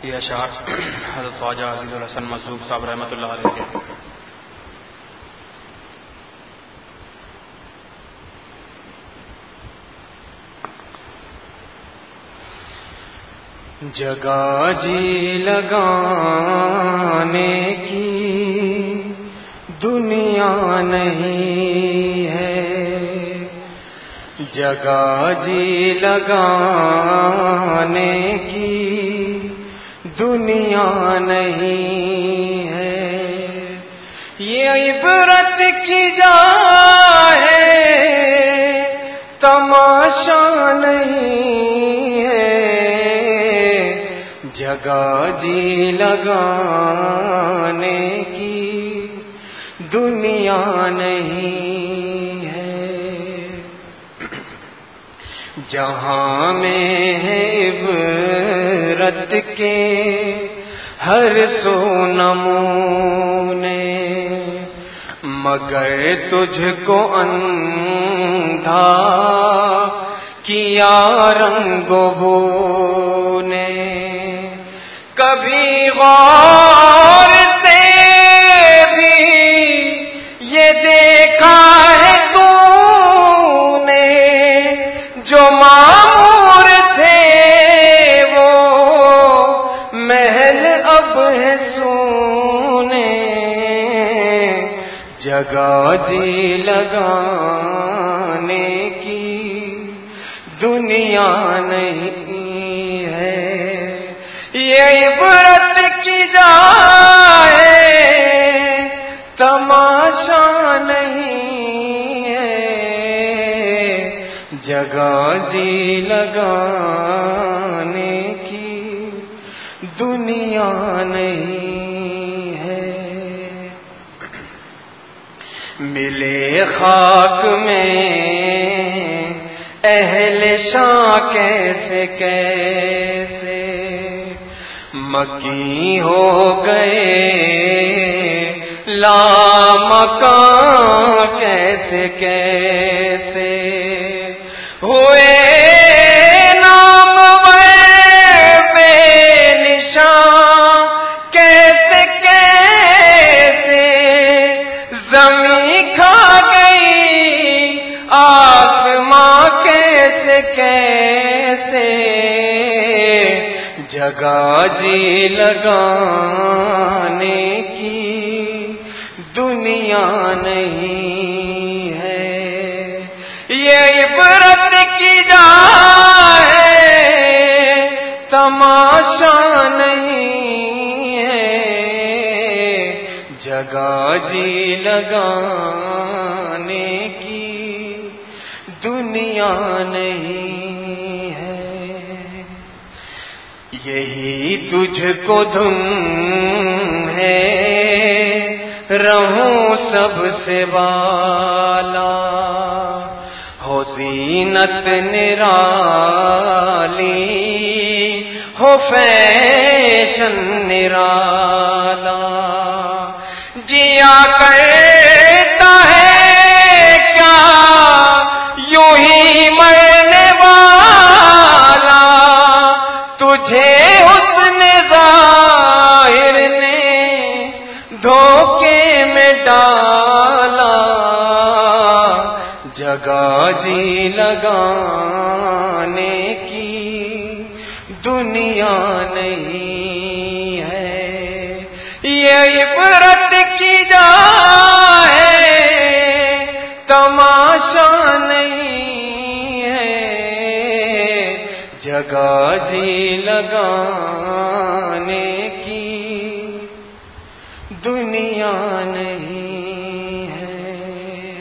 یہ اشعار حضرت خواجہ عزیز الحسن مصدوق صاحب رحمۃ اللہ علیہ کے جگہ جی لگانے کی دنیا نہیں ہے، جگہ جی لگانے کی دنیا نہیں ہے، یہ عبرت کی جا ہے تماشا نہیں ہے، جگہ جی لگانے کی دنیا نہیں ہے، جہاں میں ہے عبرت کے ہر سو نمونے، مگر تجھ کو اندھا کیا رنگ و بو نے، کبھی غور سے بھی یہ دیکھا ہے تو نے، جو معمور تھے وہ محل اب ہے سونے، جگہ جی لگانے کی دنیا نہیں ہے، یہ عبرت کی جا ہے تماشا نہیں ہے، جگہ جی لگانے کی دنیا نہیں ہے، ملے خاک میں اہل شاہ کیسے کیسے، مکی ہو گئے لامکاں کیسے کیسے، ہوئے نامور بے نشان کیسے کیسے، زمین کھا گئی آسماں کیسے کیسے، جگہ جی لگانے کی دنیا نہیں ہے، یہ عبرت کی جا ہے تماشا نہیں ہے، جگہ جی لگانے کی دنیا نہیں ہے، یہی تجھ کو دھن ہے رہوں سب سے بالا، ہو زینت نرالی ہو فیشن نرالا، جیا کرتا ہے کیا یوں ہی مرنے والا، تجھے حسن ظاہر نے دھوکے میں ڈالا، جگہ جی لگانے کی دنیا نہیں ہے، یہ عبرت کی جا ہے تماشا نہیں ہے، جگہ جی لگانے کی دنیا نہیں ہے۔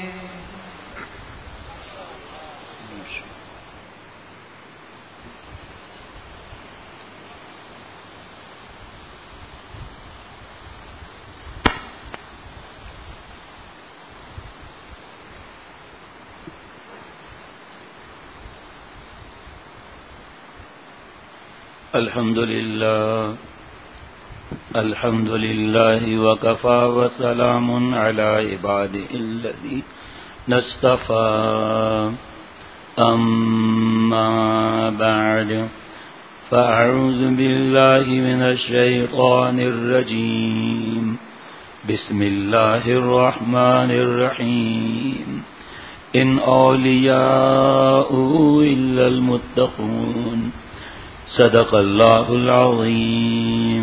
الحمد لله وكفى وسلام على عباده الذين اصطفى، أما بعد فأعوذ بالله من الشيطان الرجيم بسم الله الرحمن الرحيم إن أولياؤه إلا المتقون صدق الله العظيم.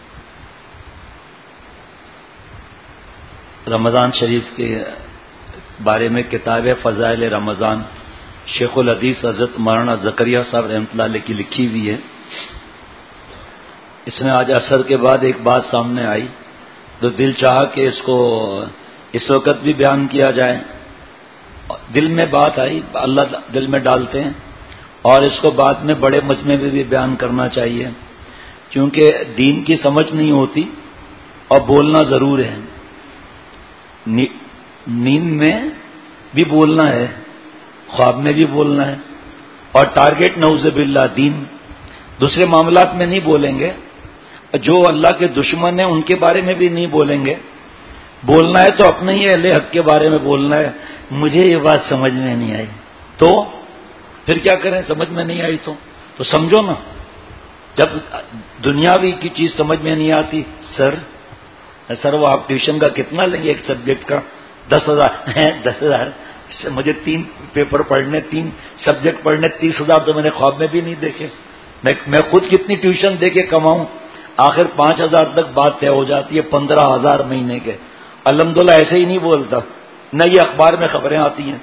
رمضان شریف کے بارے میں کتاب فضائل رمضان شیخ الحدیث حضرت مولانا زکریا صاحب رحمۃ اللہ علیہ کی لکھی ہوئی ہے. اس میں آج عصر کے بعد ایک بات سامنے آئی تو دل چاہا کہ اس کو اس وقت بھی بیان کیا جائے. دل میں بات آئی، اللہ دل میں ڈالتے ہیں، اور اس کو بعد میں بڑے مجمع میں بھی بیان کرنا چاہیے، کیونکہ دین کی سمجھ نہیں ہوتی اور بولنا ضرور ہے. نیند میں بھی بولنا ہے، خواب میں بھی بولنا ہے، اور ٹارگٹ نعوذ باللہ دین. دوسرے معاملات میں نہیں بولیں گے، جو اللہ کے دشمن ہیں ان کے بارے میں بھی نہیں بولیں گے. بولنا ہے تو اپنے ہی اہل حق کے بارے میں بولنا ہے. مجھے یہ بات سمجھ میں نہیں آئی تو پھر کیا کریں؟ سمجھ میں نہیں آئی تو سمجھو نا. جب دنیاوی کی چیز سمجھ میں نہیں آتی، سر وہ آپ ٹیوشن کا کتنا لیں گے ایک سبجیکٹ کا؟ 10,000 ہیں. 10,000 مجھے 3 پیپر پڑھنے، 3 سبجیکٹ پڑھنے، 30,000 تو میں نے خواب میں بھی نہیں دیکھے. میں خود کتنی ٹیوشن دے کے کماؤں، آخر 5,000 تک بات طے ہو جاتی ہے 15,000 مہینے کے. الحمدللہ ایسے ہی نہیں بولتا، نہ یہ اخبار میں خبریں آتی ہیں،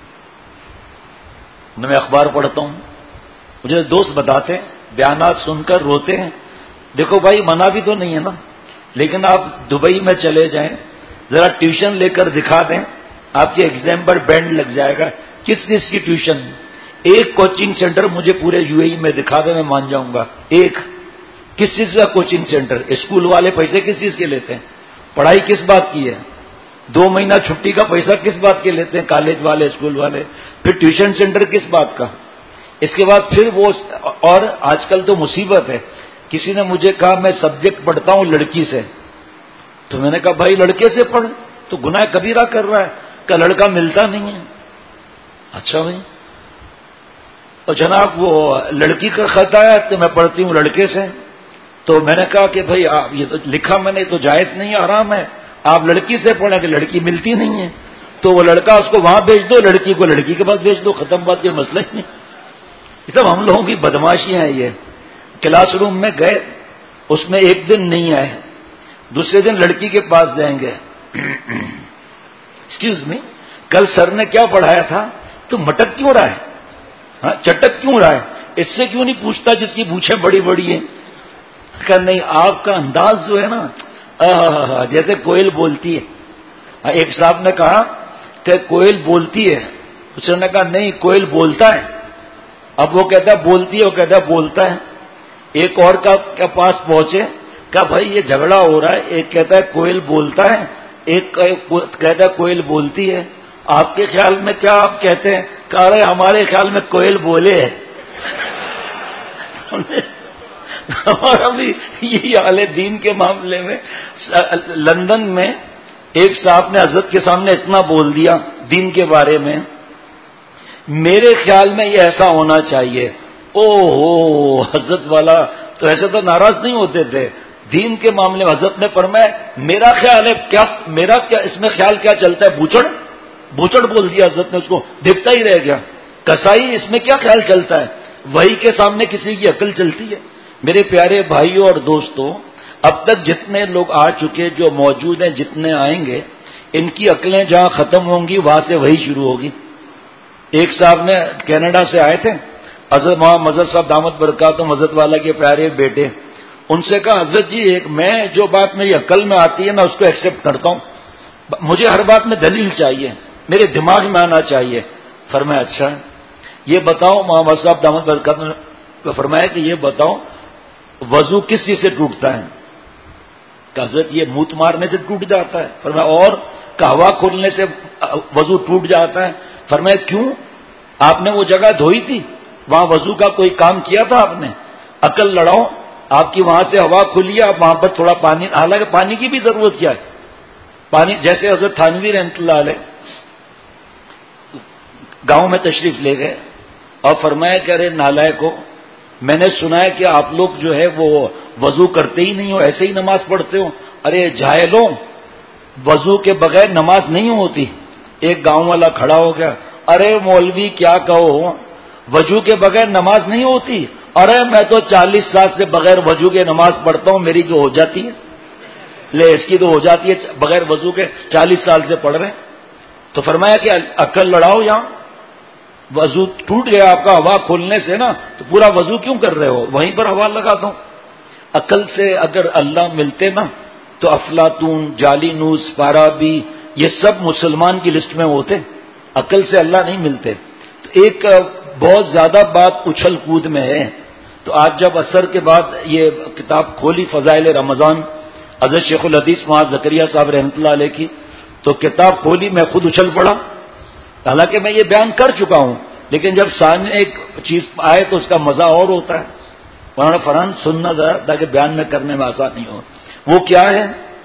نہ میں اخبار پڑھتا ہوں. مجھے دوست بتاتے ہیں، بیانات سن کر روتے ہیں. دیکھو بھائی، منع بھی تو نہیں ہے نا، لیکن آپ دبئی میں چلے جائیں، ذرا ٹیوشن لے کر دکھا دیں، آپ کے ایگزام پر بینڈ لگ جائے گا. کس چیز کی ٹیوشن؟ ایک کوچنگ سینٹر مجھے پورے UAE میں دکھا دیں، میں مان جاؤں گا. ایک کس چیز کا کوچنگ سینٹر؟ اسکول والے پیسے کس چیز کے لیتے ہیں؟ پڑھائی کس بات کی ہے؟ 2 مہینہ چھٹی کا پیسہ کس بات کے لیتے ہیں کالج والے، اسکول والے؟ پھر ٹیوشن سینٹر کس بات کا؟ اس کے بعد پھر وہ، اور آج کل تو مصیبت ہے. کسی نے مجھے کہا میں سبجیکٹ پڑھتا ہوں لڑکی سے، تو میں نے کہا بھائی لڑکے سے پڑھ تو گناہ کبیرہ کر رہا ہے، کہ لڑکا ملتا نہیں ہے. اچھا بھائی، اور جناب وہ لڑکی کا خط آیا تو میں پڑھتی ہوں لڑکے سے. تو میں نے کہا کہ بھائی آپ یہ تو لکھا میں نے تو جائز نہیں، حرام ہے. آپ لڑکی سے پڑھیں کہ لڑکی ملتی نہیں ہے، تو وہ لڑکا اس کو وہاں بھیج دو، لڑکی کو لڑکی کے پاس بھیج دو، ختم بات. یہ مسئلہ ہی نہیں. یہ سب ہم لوگوں کی بدماشیاں ہیں. یہ کلاس روم میں گئے، اس میں ایک دن نہیں آئے، دوسرے دن لڑکی کے پاس جائیں گے. ایکسکیوز می، کل سر نے کیا پڑھایا تھا؟ تو مٹک کیوں رہا ہے؟ ہاں، چٹک کیوں رہا ہے؟ اس سے کیوں نہیں پوچھتا جس کی پوچھیں بڑی بڑی ہیں؟ کہ نہیں، آپ کا انداز جو ہے نا جیسے کوئل بولتی ہے. ایک صاحب نے کہا کہ کوئل بولتی ہے، اس نے کہا نہیں کوئل بولتا ہے. اب وہ کہتا ہے بولتی ہے، وہ کہتا ہے بولتا ہے. ایک اور کے پاس پہنچے، کہا بھائی یہ جھگڑا ہو رہا ہے، ایک کہتا ہے کوئل بولتا ہے، ایک کہتا ہے کوئل بولتی ہے. آپ کے خیال میں کیا آپ کہتے ہیں؟ کہا رہے ہمارے خیال میں کوئل بولے ہے. ہمارا بھی یہی حال ہے دین کے معاملے میں. لندن میں ایک صاحب نے حضرت کے سامنے اتنا بول دیا دین کے بارے میں، میرے خیال میں یہ ایسا ہونا چاہیے. او ہو، حضرت والا تو ایسے تو ناراض نہیں ہوتے تھے. دین کے معاملے میں حضرت نے فرمایا میرا خیال ہے، کیا میرا کیا اس میں خیال کیا چلتا ہے؟ بوچڑ بول دیا حضرت نے، اس کو دیکھتا ہی رہ گیا. کسائی، اس میں کیا خیال چلتا ہے؟ وہی کے سامنے کسی کی عقل چلتی ہے؟ میرے پیارے بھائیوں اور دوستوں، اب تک جتنے لوگ آ چکے، جو موجود ہیں، جتنے آئیں گے، ان کی عقلیں جہاں ختم ہوں گی وہاں سے وہی شروع ہوگی. ایک صاحب نے کینیڈا سے آئے تھے، حضرت محمد مظہر صاحب دامت برکاتہم حضرت والا کے پیارے بیٹے. ان سے کہا حضرت جی ایک میں جو بات میری عقل میں آتی ہے نا اس کو ایکسپٹ کرتا ہوں، مجھے ہر بات میں دلیل چاہیے، میرے دماغ میں آنا چاہیے. فرمایا اچھا یہ بتاؤ، محمد صاحب دامت برکاتہم نے فرمایا کہ یہ بتاؤ وضو کس چیز سے ٹوٹتا ہے؟ کہ حضرت یہ موت مارنے سے ٹوٹ جاتا ہے. فرمایا اور؟ کہ ہوا کھولنے سے وضو ٹوٹ جاتا ہے. فرمایا کیوں؟ آپ نے وہ جگہ دھوئی تھی؟ وہاں وضو کا کوئی کام کیا تھا آپ نے؟ عقل لڑاؤ، آپ کی وہاں سے ہوا کھلی، آپ وہاں پر تھوڑا پانی، حالانکہ پانی کی بھی ضرورت کیا ہے؟ پانی جیسے حضرت تھانوی رحمۃ اللہ علیہ گاؤں میں تشریف لے گئے اور فرمایا کہ ارے نالائق کو، میں نے سنا ہے کہ آپ لوگ جو ہے وہ وضو کرتے ہی نہیں ہو، ایسے ہی نماز پڑھتے ہو. ارے جاہلوں، وضو کے بغیر نماز نہیں ہوتی. ایک گاؤں والا کھڑا ہو گیا، ارے مولوی کیا کہو، وضو کے بغیر نماز نہیں ہوتی. ارے میں تو 40 سال سے بغیر وضو کے نماز پڑھتا ہوں، میری جو ہو جاتی ہے. لے اس کی تو ہو جاتی ہے بغیر وضو کے، 40 سال سے پڑھ رہے ہیں. تو فرمایا کہ عقل لڑاؤ، یہاں وضو ٹوٹ گیا آپ کا ہوا کھولنے سے نا، تو پورا وضو کیوں کر رہے ہو، وہیں پر ہوا لگا دو. عقل سے اگر اللہ ملتے نا تو افلاطون، جالینوس، فارابی یہ سب مسلمان کی لسٹ میں ہوتے. عقل سے اللہ نہیں ملتے. تو ایک بہت زیادہ بات اچھل کود میں ہے. تو آج جب عصر کے بعد یہ کتاب کھولی فضائل رمضان حضرت شیخ الحدیث معاذ زکریا صاحب رحمۃ اللہ علیہ کی، تو کتاب کھولی میں خود اچھل پڑا. حالانکہ میں یہ بیان کر چکا ہوں، لیکن جب سامنے ایک چیز آئے تو اس کا مزہ اور ہوتا ہے. مولانا فرحان سننا ذرا تاکہ بیان میں کرنے میں آسانی ہو. وہ کیا ہے؟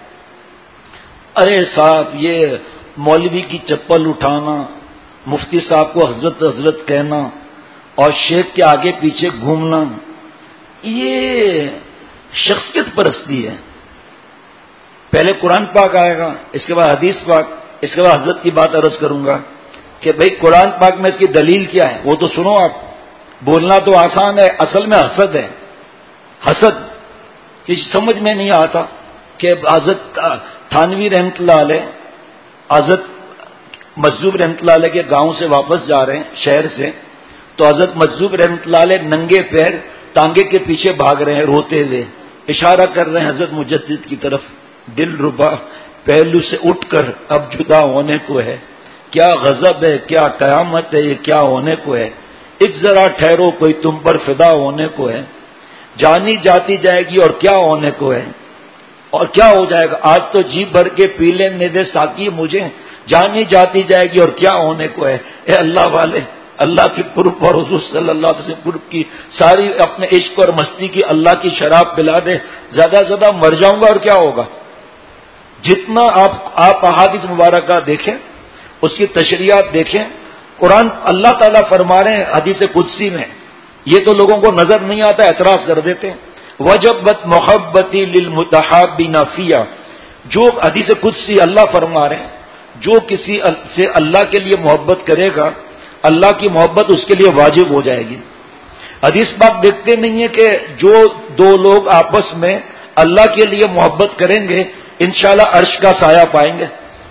ارے صاحب یہ مولوی کی چپل اٹھانا، مفتی صاحب کو حضرت حضرت کہنا اور شیخ کے آگے پیچھے گھومنا، یہ شخصیت پرستی ہے. پہلے قرآن پاک آئے گا، اس کے بعد حدیث پاک، اس کے بعد حضرت کی بات عرض کروں گا کہ بھئی قرآن پاک میں اس کی دلیل کیا ہے. وہ تو سنو آپ، بولنا تو آسان ہے، اصل میں حسد ہے. حسد کسی سمجھ میں نہیں آتا کہ حضرت تھانوی رحمۃ اللہ علیہ، حضرت مجذوب رحمۃ اللہ علیہ کے گاؤں سے واپس جا رہے ہیں شہر سے، تو حضرت مجذوب رحمۃ اللہ علیہ ننگے پیر ٹانگے کے پیچھے بھاگ رہے ہیں روتے ہوئے، اشارہ کر رہے ہیں حضرت مجدد کی طرف، دل ربا پہلو سے اٹھ کر اب جدا ہونے کو ہے، کیا غضب ہے، کیا قیامت ہے، یہ کیا ہونے کو ہے، ایک ذرا ٹھہرو کوئی تم پر فدا ہونے کو ہے، جانی جاتی جائے گی اور کیا ہونے کو ہے، اور کیا ہو جائے گا، آج تو جی بھر کے پی لینے دے ساقی مجھے، جانی جاتی جائے گی اور کیا ہونے کو ہے. اے اللہ والے، اللہ کے قرب اور حضور صلی اللہ علیہ وسلم قرب کی ساری اپنے عشق اور مستی کی اللہ کی شراب پلا دے، زیادہ سے زیادہ مر جاؤں گا اور کیا ہوگا. جتنا آپ احادیث مبارکہ دیکھیں، اس کی تشریحات دیکھیں، قرآن اللہ تعالیٰ فرما رہے ہیں حدیث قدسی میں، یہ تو لوگوں کو نظر نہیں آتا، اعتراض کر دیتے ہیں. وجبت محبتی للمتحابین فیہ، جو حدیث قدسی اللہ فرما رہے ہیں جو کسی سے اللہ کے لیے محبت کرے گا اللہ کی محبت اس کے لیے واجب ہو جائے گی. حدیث بات دیکھتے نہیں ہے کہ جو دو لوگ آپس میں اللہ کے لیے محبت کریں گے انشاءاللہ عرش کا سایہ پائیں گے.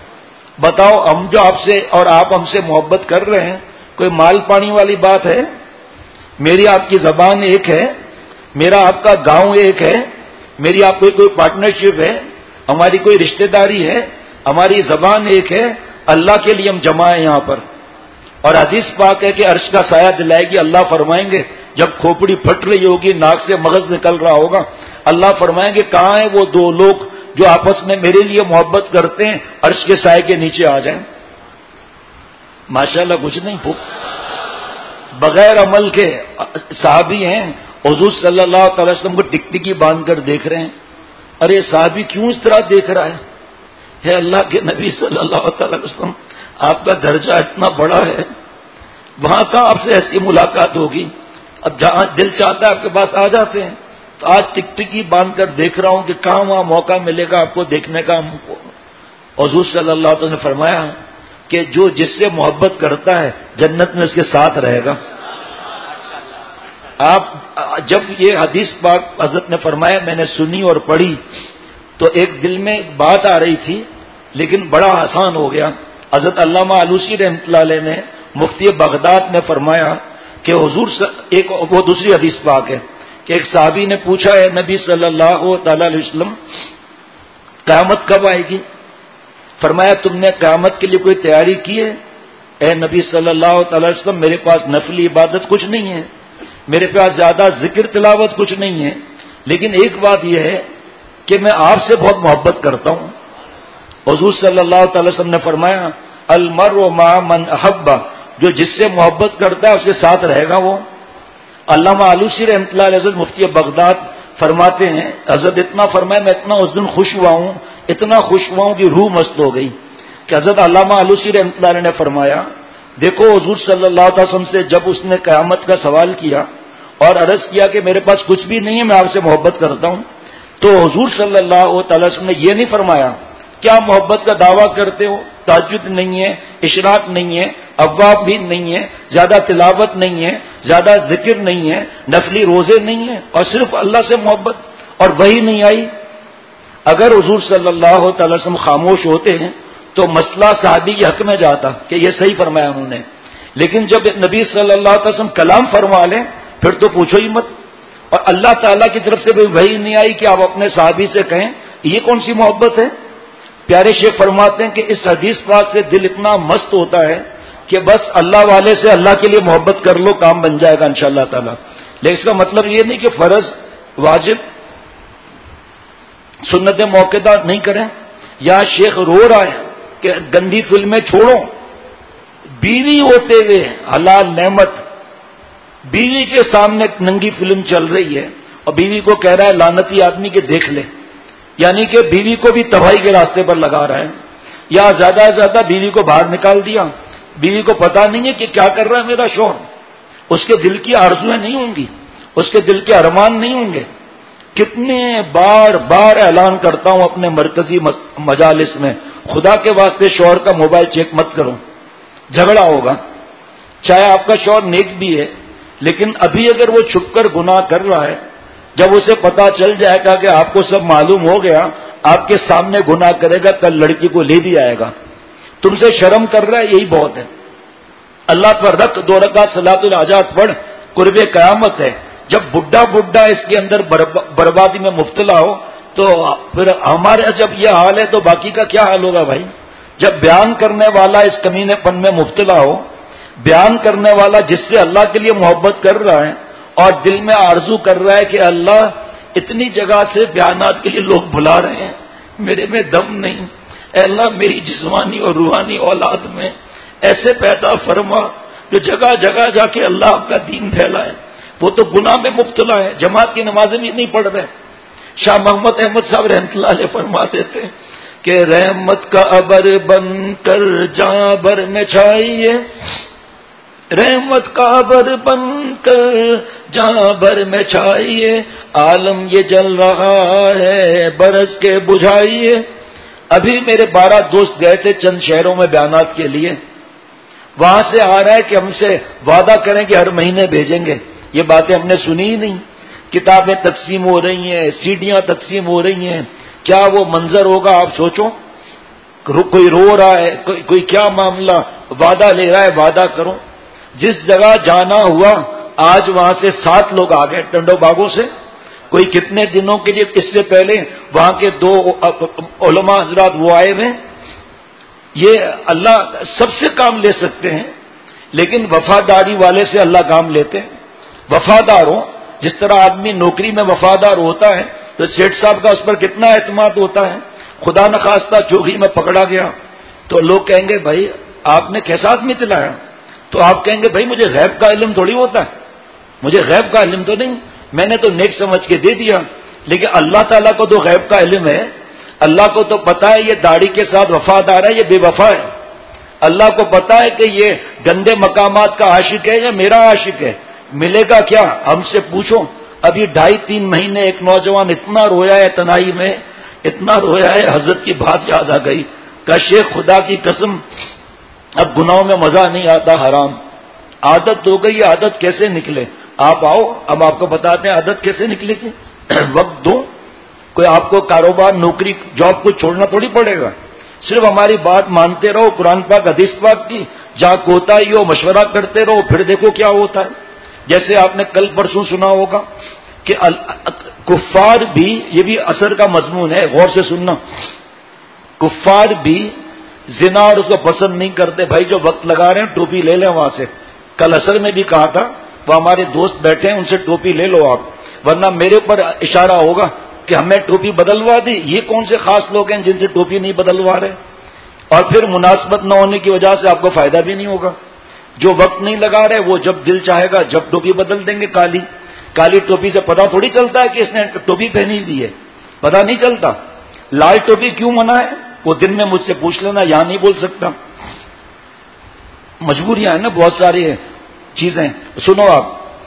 بتاؤ ہم جو آپ سے اور آپ ہم سے محبت کر رہے ہیں کوئی مال پانی والی بات ہے؟ میری آپ کی زبان ایک ہے، میرا آپ کا گاؤں ایک ہے، میری آپ کی کوئی پارٹنرشپ ہے، ہماری کوئی رشتہ داری ہے، ہماری زبان ایک ہے، اللہ کے لیے ہم جمع ہیں یہاں پر. اور حدیث پاک ہے کہ عرش کا سایہ دلائے گی. اللہ فرمائیں گے جب کھوپڑی پھٹ رہی ہوگی، ناک سے مغز نکل رہا ہوگا، اللہ فرمائیں گے کہاں ہیں وہ دو لوگ جو آپس میں میرے لیے محبت کرتے ہیں، عرش کے سائے کے نیچے آ جائیں. ماشاءاللہ کچھ نہیں، بغیر عمل کے صحابی ہیں، حضور صلی اللہ تعالی وسلم کو ٹکٹکی باندھ کر دیکھ رہے ہیں. ارے صحابی کیوں اس طرح دیکھ رہا ہے؟ ہے اللہ کے نبی صلی اللہ تعالی وسلم، آپ کا درجہ اتنا بڑا ہے، وہاں کا آپ سے ایسی ملاقات ہوگی، اب جہاں دل چاہتا ہے آپ کے پاس آ جاتے ہیں. تو آج ٹکٹکی باندھ کر دیکھ رہا ہوں کہ کہاں وہاں موقع ملے گا آپ کو دیکھنے کا. حضور صلی اللہ علیہ وسلم نے فرمایا کہ جو جس سے محبت کرتا ہے جنت میں اس کے ساتھ رہے گا. آپ جب یہ حدیث پاک حضرت نے فرمایا میں نے سنی اور پڑھی تو ایک دل میں بات آ رہی تھی لیکن بڑا آسان ہو گیا. حضرت علامہ آلوسی رحمۃ اللہ علیہ نے مفتی بغداد نے فرمایا کہ حضور ایک وہ دوسری حدیث پاک ہے کہ ایک صحابی نے پوچھا ہے نبی صلی اللہ تعالی علیہ وسلم قیامت کب آئے گی؟ فرمایا تم نے قیامت کے لیے کوئی تیاری کی ہے؟ اے نبی صلی اللہ تعالی وسلم میرے پاس نفلی عبادت کچھ نہیں ہے، میرے پاس زیادہ ذکر تلاوت کچھ نہیں ہے، لیکن ایک بات یہ ہے کہ میں آپ سے بہت محبت کرتا ہوں. حضور صلی اللہ تعالی وسلم نے فرمایا المرء مع من احب، جو جس سے محبت کرتا ہے اس کے ساتھ رہے گا وہ. علامہ آلوسی رحمۃ اللہ علیہ مفتی بغداد فرماتے ہیں حضرت اتنا فرمایا میں اتنا اس دن خوش ہوا ہوں، اتنا خوش ہوا ہوں کہ روح مست ہو گئی کہ حضرت علامہ آلوسی رحمۃ اللہ علیہ نے فرمایا دیکھو حضور صلی اللہ علیہ وسلم سے جب اس نے قیامت کا سوال کیا اور عرض کیا کہ میرے پاس کچھ بھی نہیں ہے، میں آپ سے محبت کرتا ہوں، تو حضور صلی اللہ تعالی وسلم نے یہ نہیں فرمایا کیا محبت کا دعویٰ کرتے ہو، تہجد نہیں ہے، اشراق نہیں ہے، اواب بھی نہیں ہے، زیادہ تلاوت نہیں ہے، زیادہ ذکر نہیں ہے، نفلی روزے نہیں ہیں، اور صرف اللہ سے محبت، اور وہی نہیں آئی۔ اگر حضور صلی اللہ تعالی وسلم خاموش ہوتے ہیں تو مسئلہ صحابی کے حق میں جاتا کہ یہ صحیح فرمایا انہوں نے، لیکن جب نبی صلی اللہ علیہ وسلم کلام فرما لیں پھر تو پوچھو ہی مت، اور اللہ تعالیٰ کی طرف سے بھی وہی نہیں آئی کہ آپ اپنے صحابی سے کہیں یہ کون سی محبت ہے۔ پیارے شیخ فرماتے ہیں کہ اس حدیث پاک سے دل اتنا مست ہوتا ہے کہ بس اللہ والے سے اللہ کے لیے محبت کر لو، کام بن جائے گا انشاءاللہ تعالیٰ۔ لیکن اس کا مطلب یہ نہیں کہ فرض، واجب، سنت موقعہ نہیں کریں۔ یا شیخ رو رہا ہے کہ گندی فلمیں چھوڑو، بیوی ہوتے ہوئے حلال نعمت، بیوی کے سامنے ننگی فلم چل رہی ہے اور بیوی کو کہہ رہا ہے لعنتی آدمی کے دیکھ لے، یعنی کہ بیوی کو بھی تباہی کے راستے پر لگا رہا ہے۔ یا زیادہ سے زیادہ بیوی کو باہر نکال دیا، بیوی کو پتا نہیں ہے کہ کیا کر رہا ہے میرا شوہر، اس کے دل کی آرزویں نہیں ہوں گی، اس کے دل کے ارمان نہیں ہوں گے۔ کتنے بار بار اعلان کرتا ہوں اپنے مرکزی مجالس میں، خدا کے واسطے شوہر کا موبائل چیک مت کرو، جھگڑا ہوگا۔ چاہے آپ کا شوہر نیک بھی ہے، لیکن ابھی اگر وہ چھپ کر گناہ کر رہا ہے، جب اسے پتا چل جائے گا کہ آپ کو سب معلوم ہو گیا، آپ کے سامنے گناہ کرے گا، کل لڑکی کو لے بھی آئے گا۔ تم سے شرم کر رہا ہے، یہی بہت ہے۔ اللہ پر رکھ 2 رکعت صلاۃ الحاجات پڑھ، قرب قیامت ہے۔ جب بڈھا اس کے اندر بربادی میں مبتلا ہو تو پھر ہمارے جب یہ حال ہے تو باقی کا کیا حال ہوگا بھائی؟ جب بیان کرنے والا اس کمینے پن میں مبتلا ہو، بیان کرنے والا جس سے اللہ کے لیے محبت کر رہا ہے اور دل میں آرزو کر رہا ہے کہ اللہ اتنی جگہ سے بیانات کے لیے لوگ بلا رہے ہیں، میرے میں دم نہیں، اے اللہ میری جسمانی اور روحانی اولاد میں ایسے پیدا فرما جو جگہ جگہ جا کے اللہ آپ کا دین پھیلائے۔ وہ تو گناہ میں مبتلا ہے، جماعت کی نمازیں بھی نہیں پڑھ رہے۔ شاہ محمد احمد صاحب رحمۃ اللہ علیہ فرماتے تھے کہ رحمت کا ابر بن کر جہاں بھر میں چھائیے، رحمت کا ابر بن کر جہاں بھر میں چھائیے، عالم یہ جل رہا ہے برس کے بجھائیے۔ ابھی میرے 12 دوست گئے تھے چند شہروں میں بیانات کے لیے، وہاں سے آ رہا ہے کہ ہم سے وعدہ کریں کہ ہر مہینے بھیجیں گے۔ یہ باتیں ہم نے سنی ہی نہیں۔ کتابیں تقسیم ہو رہی ہیں، سیڈیاں تقسیم ہو رہی ہیں، کیا وہ منظر ہوگا آپ سوچو؟ کوئی رو رہا ہے، کوئی کیا معاملہ، وعدہ لے رہا ہے، وعدہ کرو۔ جس جگہ جانا ہوا آج وہاں سے 7 لوگ آ گئے ٹنڈو باغوں سے، کوئی کتنے دنوں کے لیے، اس سے پہلے وہاں کے 2 علماء حضرات وہ آئے ہوئے۔ یہ اللہ سب سے کام لے سکتے ہیں، لیکن وفاداری والے سے اللہ کام لیتے ہیں۔ وفادار ہو، جس طرح آدمی نوکری میں وفادار ہوتا ہے تو سیٹھ صاحب کا اس پر کتنا اعتماد ہوتا ہے۔ خدا نخواستہ چوری میں پکڑا گیا تو لوگ کہیں گے بھائی آپ نے کیسا آدمی دلایا؟ تو آپ کہیں گے بھائی مجھے غیب کا علم تھوڑی ہوتا ہے، مجھے غیب کا علم تو نہیں، میں نے تو نیک سمجھ کے دے دیا۔ لیکن اللہ تعالیٰ کو تو غیب کا علم ہے، اللہ کو تو پتا ہے یہ داڑھی کے ساتھ وفادار ہے، یہ بے وفا ہے۔ اللہ کو پتا ہے کہ یہ گندے مقامات کا عاشق ہے یا میرا عاشق ہے، ملے گا کیا؟ ہم سے پوچھو۔ ابھی 2.5-3 مہینے ایک نوجوان اتنا رویا ہے تنہائی میں، اتنا رویا ہے، حضرت کی بات یاد آ گئی کہ شیخ خدا کی قسم اب گناہوں میں مزہ نہیں آتا، حرام عادت ہو گئی، عادت کیسے نکلے؟ آپ آؤ، اب آپ کو بتاتے ہیں عادت کیسے نکلے گی۔ وقت دو، کوئی آپ کو کاروبار، نوکری، جاب کو چھوڑنا تھوڑی پڑے گا، صرف ہماری بات مانتے رہو، قرآن پاک حدیث پاک کی، جہاں کوتاہی ہو مشورہ کرتے رہو، پھر دیکھو کیا ہوتا ہے۔ جیسے آپ نے کل پرسوں سنا ہوگا کہ کفار بھی، یہ بھی اثر کا مضمون ہے، غور سے سننا، کفار بھی زنا اور اس کو پسند نہیں کرتے۔ بھائی جو وقت لگا رہے ہیں ٹوپی لے لیں وہاں سے، کل اثر میں بھی کہا تھا، وہ ہمارے دوست بیٹھے ہیں ان سے ٹوپی لے لو آپ، ورنہ میرے اوپر اشارہ ہوگا کہ ہمیں ٹوپی بدلوا دی، یہ کون سے خاص لوگ ہیں جن سے ٹوپی نہیں بدلوا رہے، اور پھر مناسبت نہ ہونے کی وجہ سے آپ کو فائدہ بھی نہیں ہوگا۔ جو وقت نہیں لگا رہے وہ جب دل چاہے گا جب ٹوپی بدل دیں گے، کالی ٹوپی سے پتہ تھوڑی چلتا ہے کہ اس نے ٹوپی پہنی ہوئی ہے، پتہ نہیں چلتا۔ لال ٹوپی کیوں منع ہے وہ دن میں مجھ سے پوچھ لینا، یہاں نہیں بول سکتا، مجبوریاں ہیں نا، بہت ساری چیزیں۔ سنو آپ،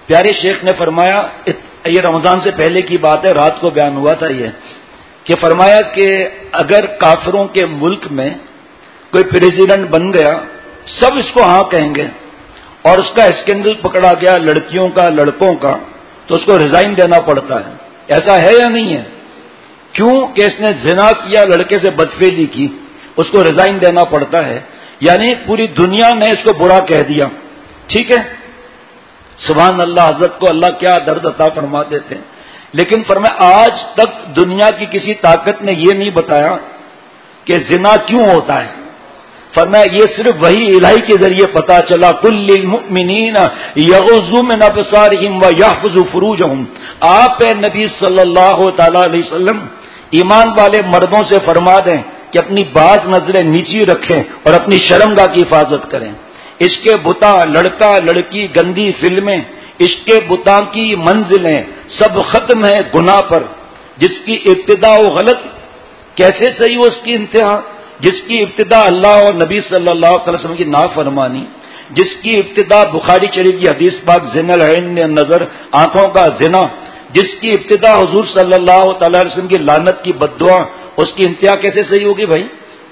پیارے شیخ نے فرمایا، یہ رمضان سے پہلے کی بات ہے، رات کو بیان ہوا تھا یہ، کہ فرمایا کہ اگر کافروں کے ملک میں کوئی پریزیڈنٹ بن گیا، سب اس کو ہاں کہیں گے، اور اس کا اسکینڈل پکڑا گیا لڑکیوں کا لڑکوں کا، تو اس کو ریزائن دینا پڑتا ہے. ایسا ہے یا نہیں ہے؟ کیوں کہ اس نے زنا کیا، لڑکے سے بدفعلی کی، اس کو ریزائن دینا پڑتا ہے. یعنی پوری دنیا نے اس کو برا کہہ دیا. ٹھیک ہے، سبحان اللہ، حضرت کو اللہ کیا درد عطا فرما دیتے ہیں. لیکن فرمایا آج تک دنیا کی کسی طاقت نے یہ نہیں بتایا کہ زنا کیوں ہوتا ہے. فرمایا یہ صرف وحی الہی کے ذریعے پتا چلا، کل للمؤمنین یغضوا من ابصارہم ویحفظوا فروجہم. آپ نبی صلی اللہ تعالی علیہ وسلم ایمان والے مردوں سے فرما دیں کہ اپنی بعض نظریں نیچی رکھیں اور اپنی شرمگاہ کی حفاظت کریں. عشق بتا، لڑکا لڑکی، گندی فلمیں، عشق بتا کی منزلیں سب ختم ہے گناہ پر. جس کی ابتدا و غلط کیسے صحیح ہو اس کی انتہا. جس کی ابتدا اللہ اور نبی صلی اللہ علیہ وسلم کی نافرمانی، جس کی ابتدا بخاری شریف کی حدیث پاک زنا العین نظر، آنکھوں کا زنا، جس کی ابتدا حضور صلی اللہ تعالی علیہ وسلم کی لعنت کی بددعا، اس کی انتہا کیسے صحیح ہوگی بھائی.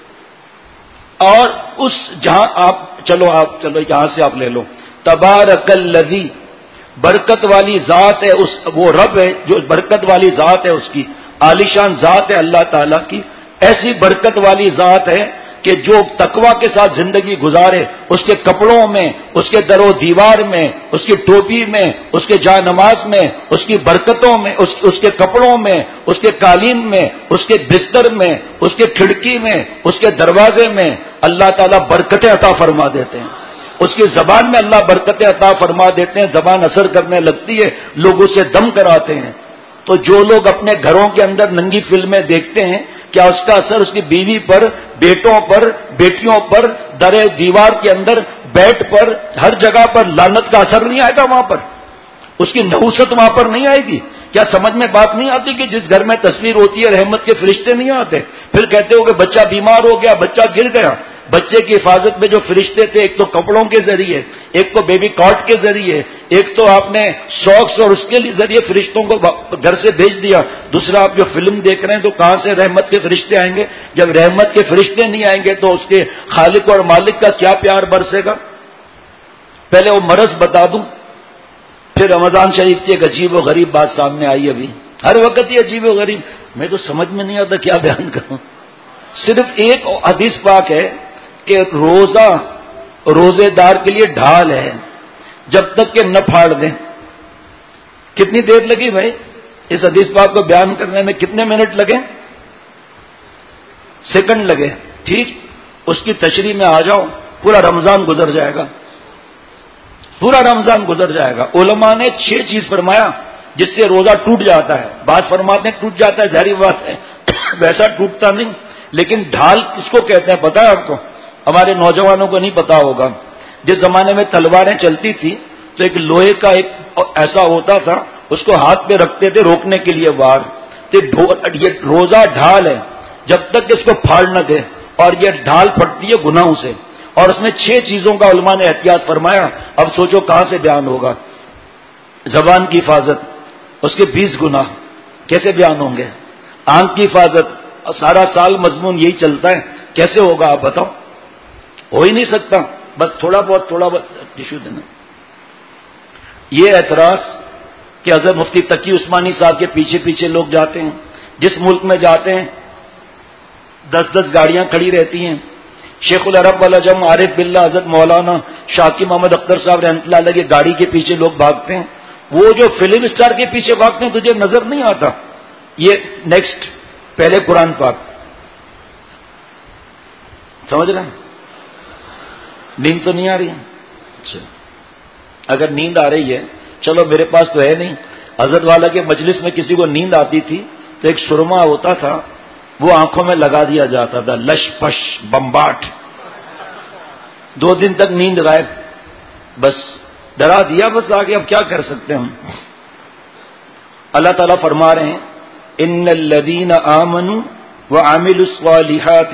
اور اس جہاں آپ چلو یہاں سے آپ لے لو، تبارک الذی، برکت والی ذات ہے اس، وہ رب ہے جو برکت والی ذات ہے، اس کی عالیشان ذات ہے اللہ تعالی کی. ایسی برکت والی ذات ہے کہ جو تقوی کے ساتھ زندگی گزارے، اس کے کپڑوں میں، اس کے در و دیوار میں، اس کی ٹوپی میں، اس کے جا نماز میں، اس کی برکتوں میں، اس کے کپڑوں میں، اس کے قالین میں، اس کے بستر میں، اس کے کھڑکی میں، اس کے دروازے میں اللہ تعالیٰ برکتیں عطا فرما دیتے ہیں. اس کی زبان میں اللہ برکتیں عطا فرما دیتے ہیں، زبان اثر کرنے لگتی ہے، لوگ اسے دم کراتے ہیں. تو جو لوگ اپنے گھروں کے اندر ننگی فلمیں دیکھتے ہیں، کیا اس کا اثر اس کی بیوی پر، بیٹوں پر، بیٹیوں پر، در دیوار کے اندر، بیٹ پر، ہر جگہ پر لعنت کا اثر نہیں آئے گا؟ وہاں پر اس کی نحوست وہاں پر نہیں آئے گی؟ کیا سمجھ میں بات نہیں آتی کہ جس گھر میں تصویر ہوتی ہے رحمت کے فرشتے نہیں آتے؟ پھر کہتے ہو کہ بچہ بیمار ہو گیا، بچہ گر گیا. بچے کی حفاظت میں جو فرشتے تھے، ایک تو کپڑوں کے ذریعے، ایک تو بیبی کاٹ کے ذریعے، ایک تو آپ نے ساکس اور اس کے ذریعے فرشتوں کو گھر سے بھیج دیا، دوسرا آپ جو فلم دیکھ رہے ہیں تو کہاں سے رحمت کے فرشتے آئیں گے؟ جب رحمت کے فرشتے نہیں آئیں گے تو اس کے خالق اور مالک کا کیا پیار برسے گا؟ پہلے وہ مرض بتا دوں، پھر رمضان شریف کی ایک عجیب و غریب بات سامنے آئی. ابھی ہر وقت یہ عجیب و غریب، میں تو سمجھ میں نہیں آتا کیا بیان کروں. صرف ایک حدیث پاک ہے کہ روزے دار کے لیے ڈھال ہے جب تک کہ نہ پھاڑ دیں. کتنی دیر لگی بھائی اس حدیث پاک کو بیان کرنے میں؟ کتنے منٹ لگے؟ سیکنڈ لگے. ٹھیک، اس کی تشریح میں آ جاؤ، پورا رمضان گزر جائے گا، پورا رمضان گزر جائے گا. علماء نے 6 چیز فرمایا جس سے روزہ ٹوٹ جاتا ہے. بعض فرماتے ہیں ٹوٹ جاتا ہے، ظاہری بات ہے ویسا ٹوٹتا نہیں. لیکن ڈھال کس کو کہتے ہیں پتا ہے آپ کو؟ ہمارے نوجوانوں کو نہیں پتا ہوگا. جس زمانے میں تلواریں چلتی تھی تو ایک لوہے کا ایک ایسا ہوتا تھا، اس کو ہاتھ پہ رکھتے تھے روکنے کے لیے وار. تو یہ روزہ ڈھال ہے جب تک اس کو پھاڑ نہ دے، اور یہ ڈھال پھٹتی ہے گناہوں سے. اور اس میں 6 چیزوں کا علماء نے احتیاط فرمایا. اب سوچو کہاں سے بیان ہوگا. زبان کی حفاظت، اس کے 20 گناہ کیسے بیان ہوں گے؟ آنکھ کی حفاظت، سارا سال مضمون یہی چلتا ہے، کیسے ہوگا آپ بتاؤ؟ ہو ہی نہیں سکتا. بس تھوڑا بہت ٹشو دینا. یہ اعتراض کہ حضرت مفتی تقی عثمانی صاحب کے پیچھے پیچھے لوگ جاتے ہیں، جس ملک میں جاتے ہیں 10 گاڑیاں کھڑی رہتی ہیں. شیخ العرب والعجم عارف باللہ حضرت مولانا شاکی محمد اختر صاحب رحمۃ اللہ علیہ کی گاڑی کے پیچھے لوگ بھاگتے ہیں. وہ جو فلم اسٹار کے پیچھے بھاگتے ہیں تجھے نظر نہیں آتا؟ یہ نیکسٹ، پہلے قرآن پاک. سمجھ رہے ہیں؟ نیند تو نہیں آ رہی ہے؟ اچھا، اگر نیند آ رہی ہے چلو، میرے پاس تو ہے نہیں. حضرت والا کے مجلس میں کسی کو نیند آتی تھی تو ایک سرما ہوتا تھا، وہ آنکھوں میں لگا دیا جاتا تھا، لش پش بمباٹ. 2 دن تک نیند غائب، بس ڈرا دیا، بس آگے اب کیا کر سکتے ہیں ہم. اللہ تعالیٰ فرما رہے ہیں ان الذین آمنوا وعملوا الصالحات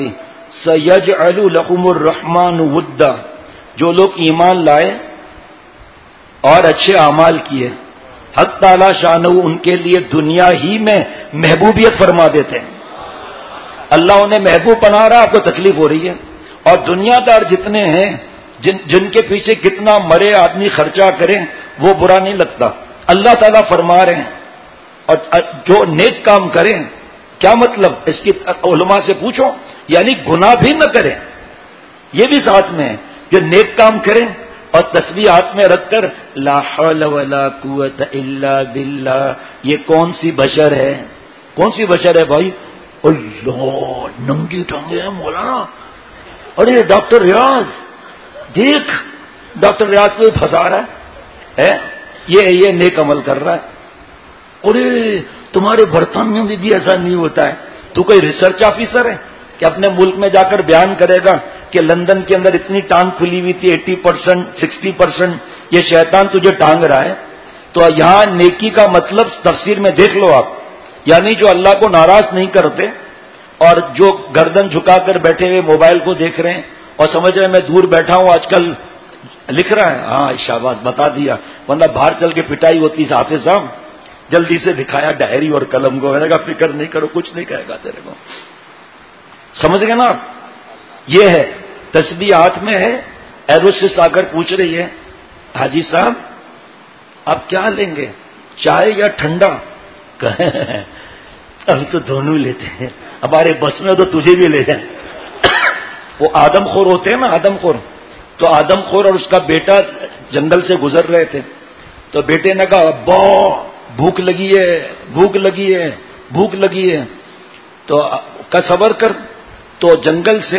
سیجعل لهم الرحمن ودا. جو لوگ ایمان لائے اور اچھے اعمال کیے، حق تعالی شانہ ان کے لیے دنیا ہی میں محبوبیت فرما دیتے ہیں. اللہ انہیں محبوب بنا رہا، آپ کو تکلیف ہو رہی ہے. اور دنیا دار جتنے ہیں جن کے پیچھے کتنا مرے آدمی خرچہ کرے وہ برا نہیں لگتا. اللہ تعالیٰ فرما رہے ہیں اور جو نیک کام کریں، کیا مطلب اس کی علماء سے پوچھو، یعنی گناہ بھی نہ کریں، یہ بھی ساتھ میں ہے. جو نیک کام کریں اور تسبیح ہاتھ میں رکھ کر لا حول ولا قوت الا باللہ، یہ کون سی بشر ہے؟ کون سی بشر ہے بھائی؟ اللہ ننگی ٹانگیں ہیں مولانا. ارے ڈاکٹر ریاض دیکھ، ڈاکٹر ریاض کو پھنسا رہا ہے، یہ نیک عمل کر رہا ہے. ارے تمہارے برطانیہ میں بھی ایسا نہیں ہوتا ہے. تو کوئی ریسرچ آفیسر ہے کہ اپنے ملک میں جا کر بیان کرے گا کہ لندن کے اندر اتنی ٹانگ کھلی ہوئی تھی، 80%، 60%، یہ شیطان تجھے ٹانگ رہا ہے. تو یہاں نیکی کا مطلب تفسیر میں دیکھ لو آپ، یعنی جو اللہ کو ناراض نہیں کرتے اور جو گردن جھکا کر بیٹھے ہوئے موبائل کو دیکھ رہے ہیں اور سمجھ رہے ہیں میں دور بیٹھا ہوں، آج کل لکھ رہا ہے. ہاں شاباش، بتا دیا، ورنہ باہر چل کے پٹائی ہوتی. حافظ صاحب جلدی سے دکھایا ڈائری اور قلم کو، میں نے کہا فکر نہیں کرو، کچھ نہیں کہے گا تیرے کو. سمجھ گئے نا آپ؟ یہ ہے تسبیح ہاتھ میں ہے. ایروسس آ کر پوچھ رہی ہے حاجی صاحب آپ کیا لیں گے، چائے یا ٹھنڈا؟ ابھی تو دونوں لیتے ہیں، ہمارے بس میں تو تجھے بھی لے جائیں. وہ آدم خور ہوتے ہیں نا، آدم خور. تو آدم خور اور اس کا بیٹا جنگل سے گزر رہے تھے. تو بیٹے نے کہا ابا بھوک لگی ہے، بھوک لگی ہے، بھوک لگی ہے. تو کا صبر کر. تو جنگل سے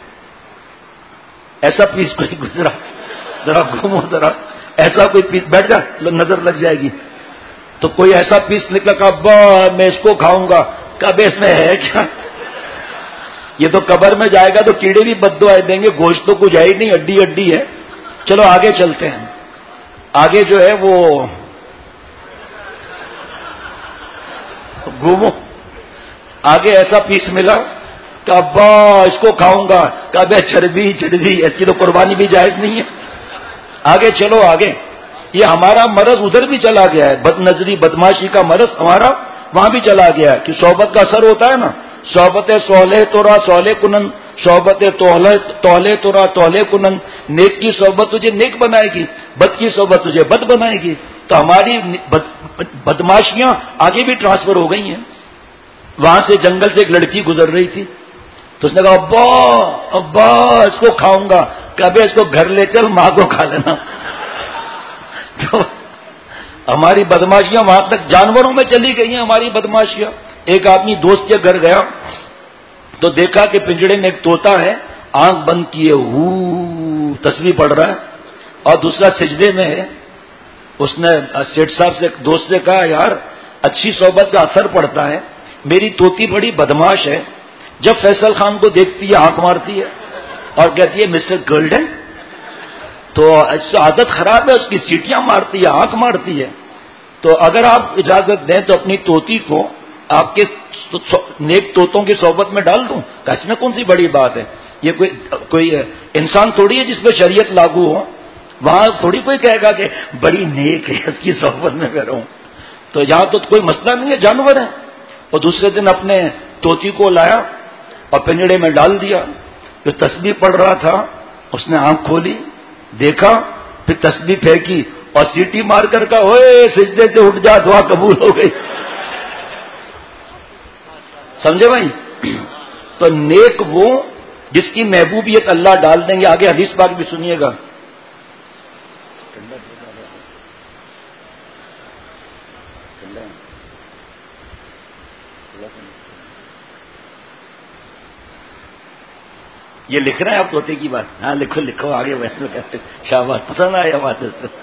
ایسا پیس کوئی گزرا، ذرا گھومو، ذرا ایسا کوئی پیس، بیٹھ جا نظر لگ جائے گی. تو کوئی ایسا پیس نکلا، کہا ابا میں اس کو کھاؤں گا. کب اس میں ہے کیا؟ یہ تو قبر میں جائے گا تو کیڑے بھی بددعائیں دیں گے، گوشت تو کچھ ہے ہی نہیں، ہڈی ہڈی ہے. چلو آگے چلتے ہیں. آگے جو ہے وہ گھومو، آگے ایسا پیس ملا کہ ابا اس کو کھاؤں گا. کب چربی چربی، اس کی تو قربانی بھی جائز نہیں ہے. آگے چلو آگے. یہ ہمارا مرض ادھر بھی چلا گیا ہے، بد نظری بدماشی کا مرض ہمارا وہاں بھی چلا گیا ہے کہ صحبت کا اثر ہوتا ہے نا. صحبت صالح تورا صالح کنن، صحبت تولے تورا تولے کنن. نیک کی صحبت تجھے نیک بنائے گی، بد کی صحبت تجھے بد بنائے گی. تو ہماری بدماشیاں آگے بھی ٹرانسفر ہو گئی ہیں. وہاں سے جنگل سے ایک لڑکی گزر رہی تھی، تو اس نے کہا ابا ابا اس کو کھاؤں گا. کبھی اس کو گھر لے چل، ماں کو کھا لینا. تو ہماری بدماشیاں وہاں تک جانوروں میں چلی گئی ہیں ہماری بدماشیاں. ایک آدمی دوست کے گھر گیا تو دیکھا کہ پنجڑے میں ایک طوطا ہے، آنکھ بند کیے تسبیح پڑھ رہا ہے، اور دوسرا سجدے میں ہے. اس نے سیٹ صاحب سے دوست سے کہا یار اچھی صحبت کا اثر پڑتا ہے، میری طوطی بڑی بدماش ہے، جب فیصل خان کو دیکھتی ہے آنکھ مارتی ہے اور کہتی ہے مسٹر گولڈن. تو عادت خراب ہے، اس کی سیٹیاں مارتی ہے، آنکھ مارتی ہے. تو اگر آپ اجازت دیں تو اپنی طوطی کو آپ کے نیک طوطوں کی صحبت میں ڈال دوں. کہ اس میں کون سی بڑی بات ہے، یہ کوئی انسان تھوڑی ہے جس پہ شریعت لاگو ہو. وہاں تھوڑی کوئی کہے گا کہ بڑی نیک ہے اس کی صحبت میں میں رہوں. تو یہاں تو کوئی مسئلہ نہیں ہے، جانور ہے. اور دوسرے دن اپنے طوطی کو لایا اور پنجڑے میں ڈال دیا. جو تسبیح پڑھ رہا تھا اس نے آنکھ کھولی، دیکھا، پھر تسبیح پھینکی اور سیٹی مار کر کہا اوے سجدے سے اٹھ جا، دعا قبول ہو گئی. سمجھے بھائی؟ تو نیک وہ جس کی محبوبیت اللہ ڈال دیں گے. آگے حدیث پاک بھی سنیے گا. یہ لکھ رہے ہیں آپ طوطے کی بات؟ ہاں لکھو لکھو آگے ویسے کہتے شاباش، پسند آیا بات اس سے.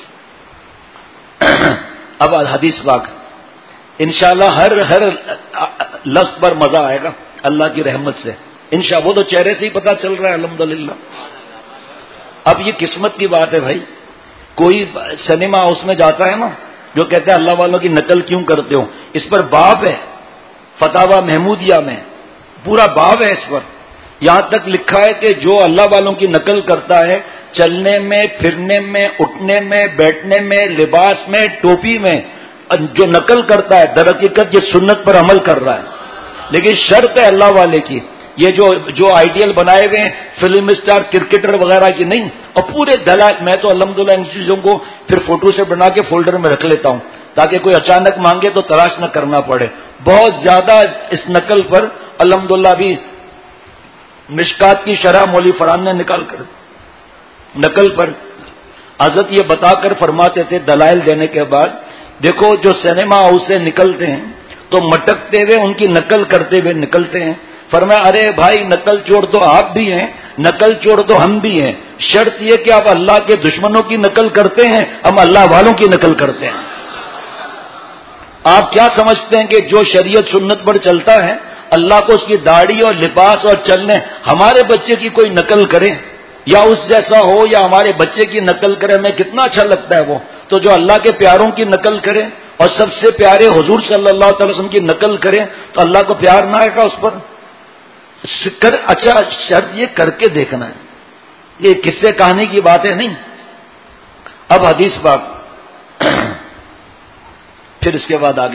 اب حدیث پاک انشاءاللہ ہر لفظ پر مزہ آئے گا اللہ کی رحمت سے انشاءاللہ. وہ تو چہرے سے ہی پتہ چل رہا ہے الحمدللہ. اب یہ قسمت کی بات ہے بھائی. کوئی سنیما ہاؤس میں جاتا ہے نا جو کہتے ہیں اللہ والوں کی نقل کیوں کرتے ہو، اس پر باب ہے فتاوی محمودیہ میں، پورا باب ہے اس پر. یہاں تک لکھا ہے کہ جو اللہ والوں کی نقل کرتا ہے چلنے میں، پھرنے میں، اٹھنے میں، بیٹھنے میں، لباس میں، ٹوپی میں جو نقل کرتا ہے در حقیقت یہ سنت پر عمل کر رہا ہے، لیکن شرط ہے اللہ والے کی، یہ جو آئیڈیل بنائے ہوئے ہیں فلم اسٹار، کرکٹر وغیرہ کی نہیں، اور پورے دلائل میں تو الحمدللہ ان چیزوں کو پھر فوٹو سے بنا کے فولڈر میں رکھ لیتا ہوں تاکہ کوئی اچانک مانگے تو تلاش نہ کرنا پڑے۔ بہت زیادہ اس نقل پر الحمدللہ بھی مشکات کی شرح مولوی فرحان نے نکال کر نقل پر حضرت یہ بتا کر فرماتے تھے دلائل دینے کے بعد، دیکھو جو سینما ہاؤس سے نکلتے ہیں تو مٹکتے ہوئے ان کی نقل کرتے ہوئے نکلتے ہیں۔ فرمایا ارے بھائی نقل چور تو آپ بھی ہیں، نقل چور تو ہم بھی ہیں، شرط یہ کہ آپ اللہ کے دشمنوں کی نقل کرتے ہیں، ہم اللہ والوں کی نقل کرتے ہیں۔ آپ کیا سمجھتے ہیں کہ جو شریعت سنت پر چلتا ہے اللہ کو اس کی داڑھی اور لباس اور چلنے، ہمارے بچے کی کوئی نقل کرے یا اس جیسا ہو یا ہمارے بچے کی نقل کرے، ہمیں کتنا اچھا لگتا ہے وہ، تو جو اللہ کے پیاروں کی نقل کرے اور سب سے پیارے حضور صلی اللہ تعالی وسلم کی نقل کرے تو اللہ کو پیار نہ آئے گا اس پر؟ اچھا شرط یہ کر کے دیکھنا ہے، یہ قصے کہانی کی بات ہے نہیں۔ اب حدیث بات پھر اس کے بعد آگے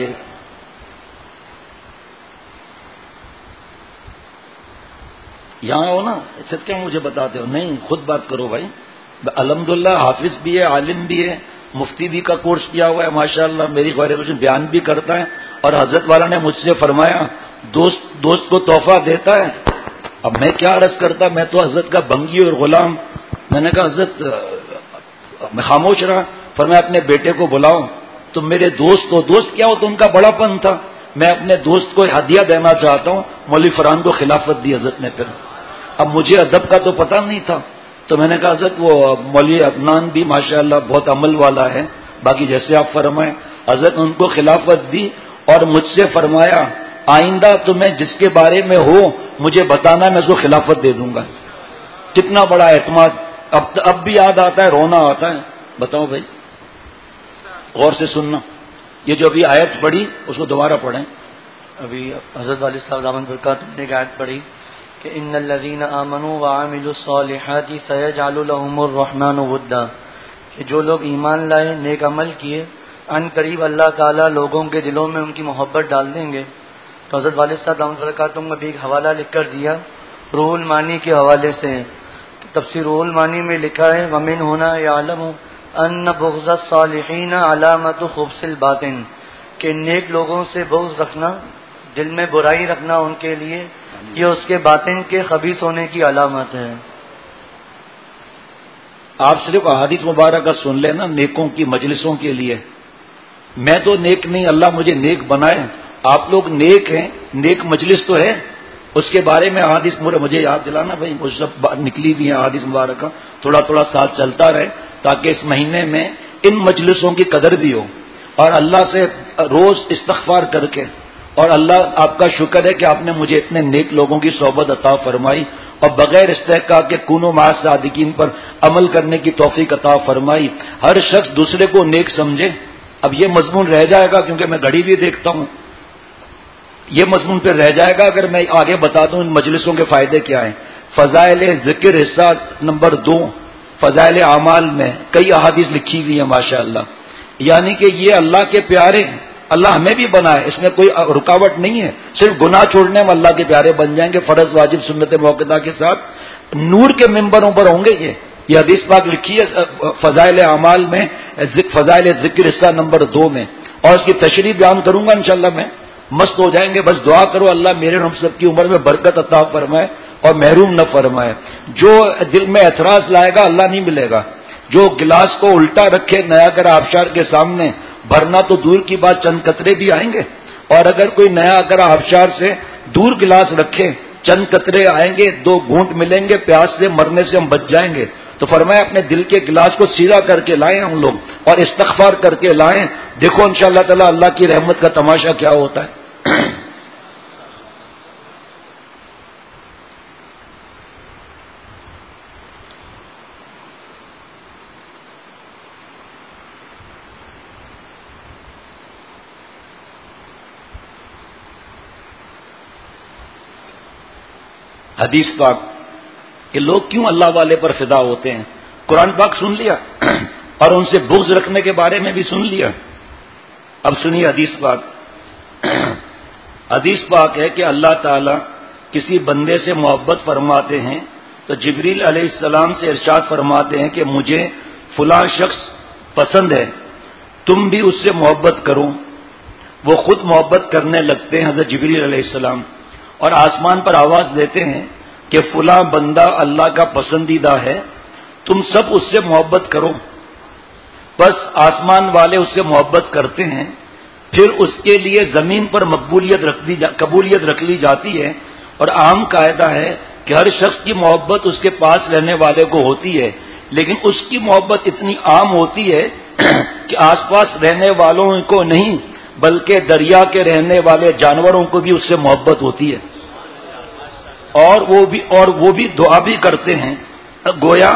یہاں ہو نا، اس سے کیا مجھے بتاتے ہو؟ نہیں خود بات کرو بھائی۔ الحمدللہ حافظ بھی ہے، عالم بھی ہے، مفتی بھی کا کورس کیا ہوا ہے ماشاءاللہ، میری غیر بیان بھی کرتا ہے، اور حضرت والا نے مجھ سے فرمایا دوست کو تحفہ دیتا ہے۔ اب میں کیا عرض کرتا، میں تو حضرت کا بنگی اور غلام۔ میں نے کہا حضرت میں خاموش رہا۔ فرمایا اپنے بیٹے کو بلاؤ، تم میرے دوست ہو۔ دوست کیا ہو تو ان کا بڑا پن تھا، میں اپنے دوست کو ہدیہ دینا چاہتا ہوں۔ مولوی فرحان کو خلافت دی حضرت نے۔ پھر اب مجھے ادب کا تو پتہ نہیں تھا، تو میں نے کہا حضرت وہ مولوی عدنان بھی ماشاءاللہ بہت عمل والا ہے، باقی جیسے آپ فرمائیں۔ حضرت ان کو خلافت دی اور مجھ سے فرمایا آئندہ تمہیں جس کے بارے میں ہو مجھے بتانا، میں اس کو خلافت دے دوں گا۔ کتنا بڑا اعتماد! اب بھی یاد آتا ہے، رونا آتا ہے۔ بتاؤ بھائی، غور سے سننا، یہ جو ابھی آیت پڑھی اس کو دوبارہ پڑھیں۔ ابھی حضرت والد صاحب دامن برکاتہ نے ایک آیت پڑھی کہ ان الذین آمنوا وعملوا الصالحات سیجعل لهم الرحمن ودا، کہ جو لوگ ایمان لائے، نیک عمل کیے، ان قریب اللہ تعالیٰ لوگوں کے دلوں میں ان کی محبت ڈال دیں گے۔ تو حضرت والد صاحب دامن برکاتہ نے بھی ایک حوالہ لکھ کر دیا روح المانی کے حوالے سے۔ تفسیر روح المانی میں لکھا ہے ومن ہونا یعلم ان بغض الصالحین علامت خبث الباطن، کہ نیک لوگوں سے بغض رکھنا، دل میں برائی رکھنا ان کے لیے، یہ اس کے باطن کے خبیث ہونے کی علامت ہے۔ آپ صرف احادیث مبارکہ سن لینا نیکوں کی مجلسوں کے لیے۔ میں تو نیک نہیں، اللہ مجھے نیک بنائے۔ آپ لوگ نیک ہیں، نیک مجلس تو ہے، اس کے بارے میں احادیث مجھے یاد دلانا بھائی، مجھ سب نکلی بھی ہیں احادیث مبارکہ، تھوڑا تھوڑا ساتھ چلتا رہے تاکہ اس مہینے میں ان مجلسوں کی قدر بھی ہو، اور اللہ سے روز استغفار کر کے، اور اللہ آپ کا شکر ہے کہ آپ نے مجھے اتنے نیک لوگوں کی صحبت عطا فرمائی اور بغیر استحقاق کے کونوا مع الصادقین پر عمل کرنے کی توفیق عطا فرمائی۔ ہر شخص دوسرے کو نیک سمجھے۔ اب یہ مضمون رہ جائے گا کیونکہ میں گھڑی بھی دیکھتا ہوں، یہ مضمون پہ رہ جائے گا اگر میں آگے بتا دوں ان مجلسوں کے فائدے کیا ہیں۔ فضائل ذکر حصہ نمبر 2، فضائل اعمال میں کئی احادیث لکھی ہوئی ہیں ماشاءاللہ، یعنی کہ یہ اللہ کے پیارے، اللہ ہمیں بھی بنائے، اس میں کوئی رکاوٹ نہیں ہے، صرف گناہ چھوڑنے میں اللہ کے پیارے بن جائیں گے فرض واجب سنت موقدہ کے ساتھ، نور کے ممبروں پر ہوں گے۔ یہ حدیث پاک لکھی ہے فضائل اعمال میں، فضائل ذکر حصہ نمبر 2 میں، اور اس کی تشریح بیان کروں گا انشاءاللہ میں، مست ہو جائیں گے۔ بس دعا کرو اللہ میرے ہم سب کی عمر میں برکت عطا فرمائے اور محروم نہ فرمائے۔ جو دل میں اعتراض لائے گا اللہ نہیں ملے گا، جو گلاس کو الٹا رکھے نیا کر آبشار کے سامنے بھرنا تو دور کی بات، چند قطرے بھی آئیں گے، اور اگر کوئی نیا کر آبشار سے دور گلاس رکھے چند قطرے آئیں گے، 2 گھونٹ ملیں گے، پیاس سے مرنے سے ہم بچ جائیں گے۔ تو فرمایا اپنے دل کے گلاس کو سیدھا کر کے لائیں ہم لوگ اور استغفار کر کے لائیں، دیکھو انشاءاللہ تعالی اللہ کی رحمت کا تماشا کیا ہوتا ہے۔ حدیث پاک کہ لوگ کیوں اللہ والے پر فدا ہوتے ہیں؟ قرآن پاک سن لیا اور ان سے بغض رکھنے کے بارے میں بھی سن لیا. اب سنیے حدیث پاک. حدیث پاک ہے کہ اللہ تعالی کسی بندے سے محبت فرماتے ہیں تو جبریل علیہ السلام سے ارشاد فرماتے ہیں کہ مجھے فلاں شخص پسند ہے، تم بھی اس سے محبت کرو. وہ خود محبت کرنے لگتے ہیں حضرت جبریل علیہ السلام، اور آسمان پر آواز دیتے ہیں کہ فلاں بندہ اللہ کا پسندیدہ ہے، تم سب اس سے محبت کرو. بس آسمان والے اس سے محبت کرتے ہیں، پھر اس کے لیے زمین پر قبولیت رکھ لی جاتی ہے. اور عام قاعدہ ہے کہ ہر شخص کی محبت اس کے پاس رہنے والے کو ہوتی ہے، لیکن اس کی محبت اتنی عام ہوتی ہے کہ آس پاس رہنے والوں کو نہیں بلکہ دریا کے رہنے والے جانوروں کو بھی اس سے محبت ہوتی ہے. اور وہ بھی دعا بھی کرتے ہیں. گویا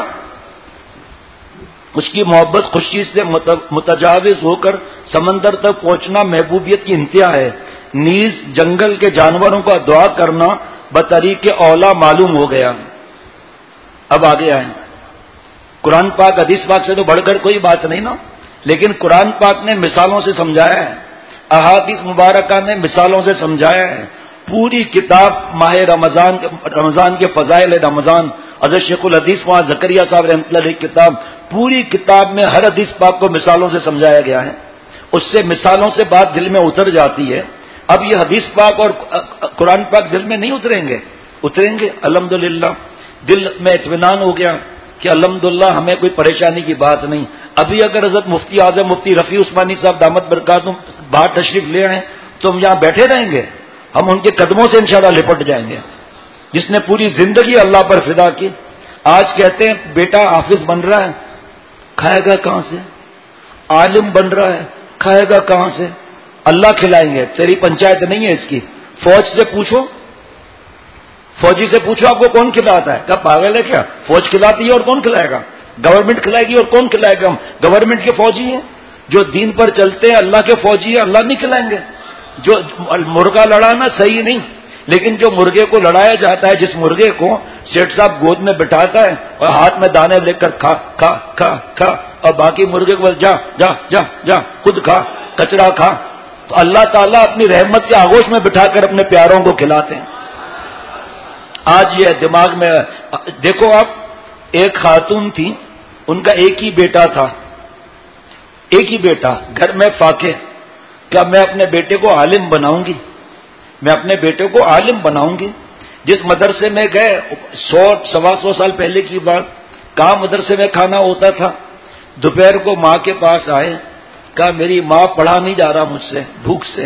اس کی محبت خوشی سے متجاوز ہو کر سمندر تک پہنچنا محبوبیت کی انتہا ہے. نیز جنگل کے جانوروں کا دعا کرنا بطریق اولا معلوم ہو گیا. اب آگے آئیں. قرآن پاک حدیث پاک سے تو بڑھ کر کوئی بات نہیں نا، لیکن قرآن پاک نے مثالوں سے سمجھایا ہے، احادیث مبارکہ نے مثالوں سے سمجھایا ہے. پوری کتاب ماہ رمضان کے فضائل رمضان، حضرت شیخ الحدیث وہاں زکریا صاحب رحمۃ اللہ علیہ کتاب، پوری کتاب میں ہر حدیث پاک کو مثالوں سے سمجھایا گیا ہے. اس سے مثالوں سے بات دل میں اتر جاتی ہے. اب یہ حدیث پاک اور قرآن پاک دل میں نہیں اتریں گے. الحمدللہ دل میں اطمینان ہو گیا کہ الحمدللہ ہمیں کوئی پریشانی کی بات نہیں. ابھی اگر حضرت مفتی اعظم مفتی رفیع عثمانی صاحب دامت برکاتہم باہر تشریف لے آئیں تو ہم یہاں بیٹھے رہیں گے، ہم ان کے قدموں سے انشاءاللہ لپٹ جائیں گے. جس نے پوری زندگی اللہ پر فدا کی، آج کہتے ہیں بیٹا حافظ بن رہا ہے، کھائے گا کہاں سے؟ عالم بن رہا ہے، کھائے گا کہاں سے؟ اللہ کھلائیں گے، تیری پنچایت نہیں ہے اس کی. فوج سے پوچھو، فوجی سے پوچھو آپ کو کون کھلاتا ہے؟ کیا پاگل ہے کیا؟ فوج کھلاتی ہے اور کون کھلائے گا؟ گورنمنٹ کھلائے گی اور کون کھلائے گا؟ ہم گورنمنٹ کے فوجی ہیں، جو دین پر چلتے ہیں اللہ کے فوجی ہیں، اللہ نہیں کھلائیں گے. جو مرغا لڑانا صحیح نہیں، لیکن جو مرغے کو لڑایا جاتا ہے، جس مرغے کو سیٹ صاحب گود میں بٹھاتا ہے اور ہاتھ میں دانے لے کر کھا کھا کھا کھا، اور باقی مرغے کو جا جا جا جا خود کھا، کچرا کھا، تو اللہ تعالیٰ اپنی رحمت کے آغوش میں بٹھا کر اپنے پیاروں کو کھلاتے ہیں. آج یہ دماغ میں دیکھو آپ، ایک خاتون تھی، ان کا ایک ہی بیٹا تھا، ایک ہی بیٹا، گھر میں فاقے. کیا میں اپنے بیٹے کو عالم بناؤں گی؟ میں اپنے بیٹے کو عالم بناؤں گی؟ جس مدرسے میں گئے، 100-125 سال پہلے کی بات، کہاں مدرسے میں کھانا ہوتا تھا. دوپہر کو ماں کے پاس آئے، کہا میری ماں پڑھا نہیں جا رہا مجھ سے بھوک سے.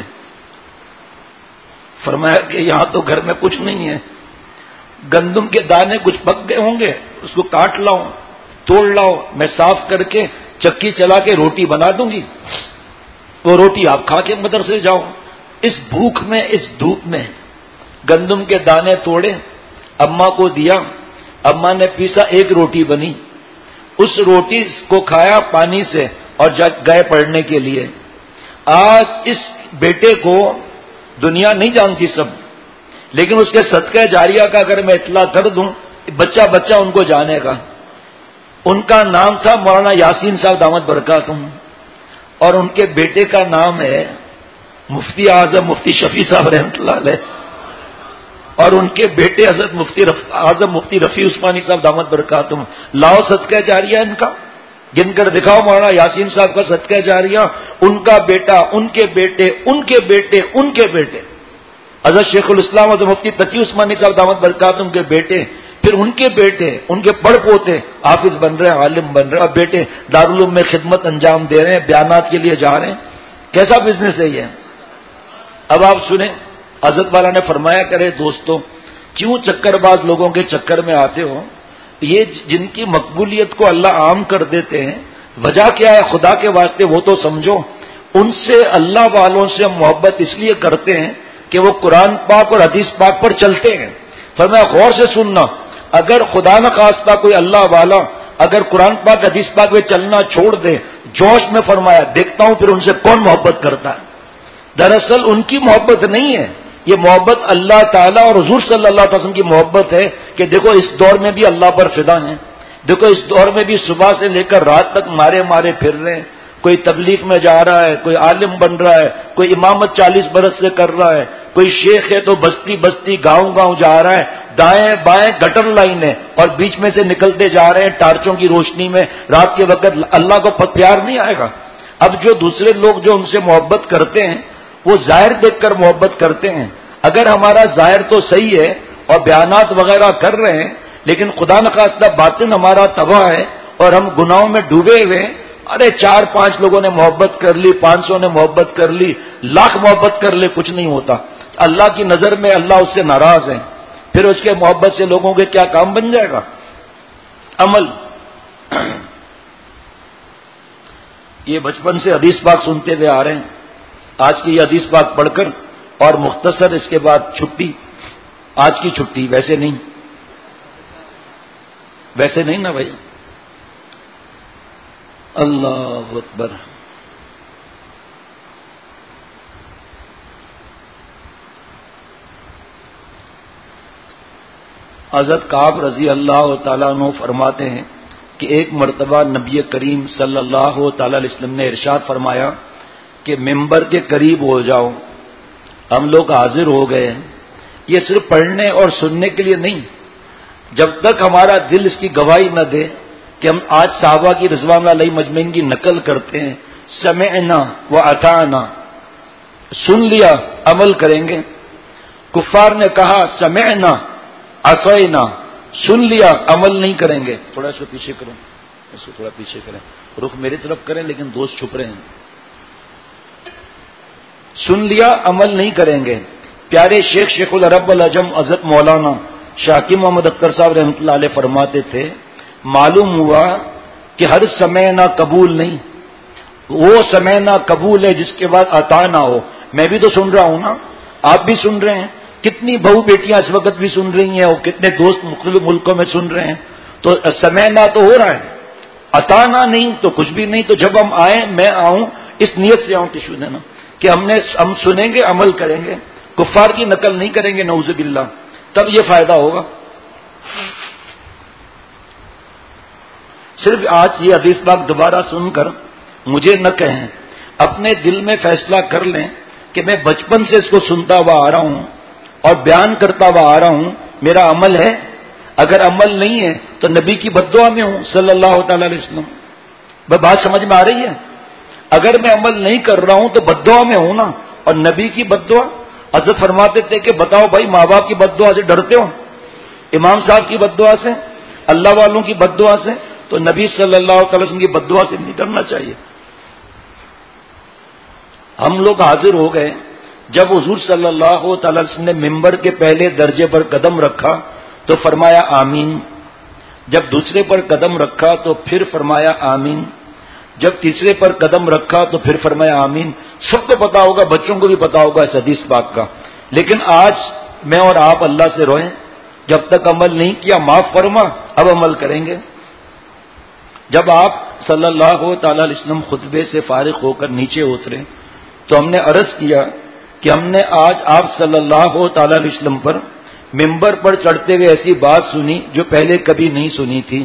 فرمایا کہ یہاں تو گھر میں کچھ نہیں ہے، گندم کے دانے کچھ پک گئے ہوں گے، اس کو کاٹ لاؤ، توڑ لاؤ، میں صاف کر کے چکی چلا کے روٹی بنا دوں گی، وہ روٹی آپ کھا کے مدرسے جاؤ. اس بھوک میں، اس دھوپ میں گندم کے دانے توڑے، اماں کو دیا، اماں نے پیسا، ایک روٹی بنی، اس روٹی کو کھایا پانی سے اور گئے پڑھنے کے لیے. آج اس بیٹے کو دنیا نہیں جانتی سب، لیکن اس کے صدقہ جاریہ کا اگر میں اطلاع کر دوں، بچہ بچہ ان کو جانے گا. ان کا نام تھا مولانا یاسین صاحب دامت برکاتہم، اور ان کے بیٹے کا نام ہے مفتی اعظم مفتی شفیع صاحب رحمۃ اللہ علیہ، اور ان کے بیٹے حضرت مفتی اعظم مفتی رفیع عثمانی صاحب دامت برکاتہم. لاؤ صدقہ جاریہ ان کا، گن کر دکھاؤ. مولانا یاسین صاحب کا صدقہ جاریہ، ان کا بیٹا، ان کے بیٹے، ان کے بیٹے، ان کے بیٹے، حضرت شیخ الاسلام حضرت مفتی تقی عثمانی صاحب دامت برکاتہم کے بیٹے، پھر ان کے بیٹے، ان کے پڑ پوتے حافظ بن رہے ہیں، عالم بن رہے ہیں، اور بیٹے دارالعلوم میں خدمت انجام دے رہے ہیں، بیانات کے لیے جا رہے ہیں. کیسا بزنس ہے یہ؟ اب آپ سنیں، حضرت والا نے فرمایا کرے دوستو، کیوں چکر باز لوگوں کے چکر میں آتے ہو؟ یہ جن کی مقبولیت کو اللہ عام کر دیتے ہیں، وجہ کیا ہے؟ خدا کے واسطے وہ تو سمجھو. ان سے، اللہ والوں سے محبت اس لیے کرتے ہیں کہ وہ قرآن پاک اور حدیث پاک پر چلتے ہیں. فرمایا غور سے سننا، اگر خدا نہ خواستہ کوئی اللہ والا اگر قرآن پاک حدیث پاک میں چلنا چھوڑ دے، جوش میں فرمایا دیکھتا ہوں پھر ان سے کون محبت کرتا ہے. دراصل ان کی محبت نہیں ہے، یہ محبت اللہ تعالیٰ اور حضور صلی اللہ علیہ وسلم کی محبت ہے کہ دیکھو اس دور میں بھی اللہ پر فدا ہیں. دیکھو اس دور میں بھی صبح سے لے کر رات تک مارے مارے پھر رہے ہیں. کوئی تبلیغ میں جا رہا ہے, کوئی عالم بن رہا ہے, کوئی امامت 40 برس سے کر رہا ہے, کوئی شیخ ہے تو بستی بستی گاؤں گاؤں جا رہا ہے. دائیں بائیں گٹر لائن ہے اور بیچ میں سے نکلتے جا رہے ہیں ٹارچوں کی روشنی میں. رات کے وقت اللہ کو پیار نہیں آئے گا. اب جو دوسرے لوگ جو ان سے محبت کرتے ہیں وہ ظاہر دیکھ کر محبت کرتے ہیں. اگر ہمارا ظاہر تو صحیح ہے اور بیانات وغیرہ کر رہے ہیں, لیکن خدا نخواستہ باطن ہمارا تباہ ہے اور ہم گناہوں میں ڈوبے ہوئے ہیں. ارے 4-5 لوگوں نے محبت کر لی, 500 نے محبت کر لی, لاکھ محبت کر لے, کچھ نہیں ہوتا. اللہ کی نظر میں اللہ اس سے ناراض ہے. پھر اس کے محبت سے لوگوں کے کیا کام بن جائے گا؟ عمل. یہ بچپن سے حدیث پاک سنتے ہوئے آ رہے ہیں. آج کی یہ حدیث پاک پڑھ کر اور مختصر اس کے بعد چھٹی. آج کی چھٹی, ویسے نہیں نا بھائی. اللہ اکبر. حضرت کعب رضی اللہ تعالیٰ عنہ فرماتے ہیں کہ ایک مرتبہ نبی کریم صلی اللہ تعالی علیہ وسلم نے ارشاد فرمایا کہ ممبر کے قریب ہو جاؤ. ہم لوگ حاضر ہو گئے ہیں. یہ صرف پڑھنے اور سننے کے لیے نہیں, جب تک ہمارا دل اس کی گواہی نہ دے کہ ہم آج صحابہ کی رضوان اللہ علیہ مجمعین کی نقل کرتے ہیں, سمعنا و اطعنا, سن لیا عمل کریں گے. کفار نے کہا سمعنا عصینا, سن لیا عمل نہیں کریں گے. تھوڑا سا پیچھے کرو, اس کو تھوڑا پیچھے کریں, رخ میری طرف کریں لیکن دوست چھپ رہے ہیں. سن لیا عمل نہیں کریں گے. پیارے شیخ العرب العجم حضرت مولانا شاکر محمد اختر صاحب رحمۃ اللہ علیہ فرماتے تھے, معلوم ہوا کہ ہر سمے نہ قبول نہیں, وہ سمے نہ قبول ہے جس کے بعد عطا نہ ہو. میں بھی تو سن رہا ہوں نا, آپ بھی سن رہے ہیں, کتنی بہو بیٹیاں اس وقت بھی سن رہی ہیں اور کتنے دوست مختلف ملکوں میں سن رہے ہیں. تو سمے نہ تو ہو رہا ہے, عطا نہ نہیں تو کچھ بھی نہیں. تو جب ہم آئیں, میں آؤں اس نیت سے آؤں ٹشو دینا کہ ہم سنیں گے عمل کریں گے, کفار کی نقل نہیں کریں گے نعوذ باللہ, تب یہ فائدہ ہوگا. صرف آج یہ حدیث پاک دوبارہ سن کر مجھے نہ کہیں, اپنے دل میں فیصلہ کر لیں کہ میں بچپن سے اس کو سنتا ہوا آ رہا ہوں اور بیان کرتا ہوا آ رہا ہوں. میرا عمل ہے؟ اگر عمل نہیں ہے تو نبی کی بددعا میں ہوں صلی اللہ تعالی علیہ وسلم. بات سمجھ میں آ رہی ہے؟ اگر میں عمل نہیں کر رہا ہوں تو بددعا میں ہوں نا. اور نبی کی بددعا, حضرت فرماتے تھے کہ بتاؤ بھائی, ماں باپ کی بددعا سے ڈرتے ہو, امام صاحب کی بددعا سے, اللہ والوں کی بددعا سے, تو نبی صلی اللہ تعالی وسلم کی بددعا سے نہیں ڈرنا چاہیے. ہم لوگ حاضر ہو گئے. جب حضور صلی اللہ تعالی وسلم نے ممبر کے پہلے درجے پر قدم رکھا تو فرمایا آمین. جب دوسرے پر قدم رکھا تو پھر فرمایا آمین. جب تیسرے پر قدم رکھا تو پھر فرمایا آمین. سب کو پتا ہوگا, بچوں کو بھی پتا ہوگا اس حدیث پاک کا. لیکن آج میں اور آپ اللہ سے روئیں, جب تک عمل نہیں کیا معاف فرما, اب عمل کریں گے. جب آپ صلی اللہ تعالی علیہ وسلم خطبے سے فارغ ہو کر نیچے اترے تو ہم نے عرض کیا کہ ہم نے آج آپ صلی اللہ تعالی علیہ وسلم پر ممبر پر چڑھتے ہوئے ایسی بات سنی جو پہلے کبھی نہیں سنی تھی.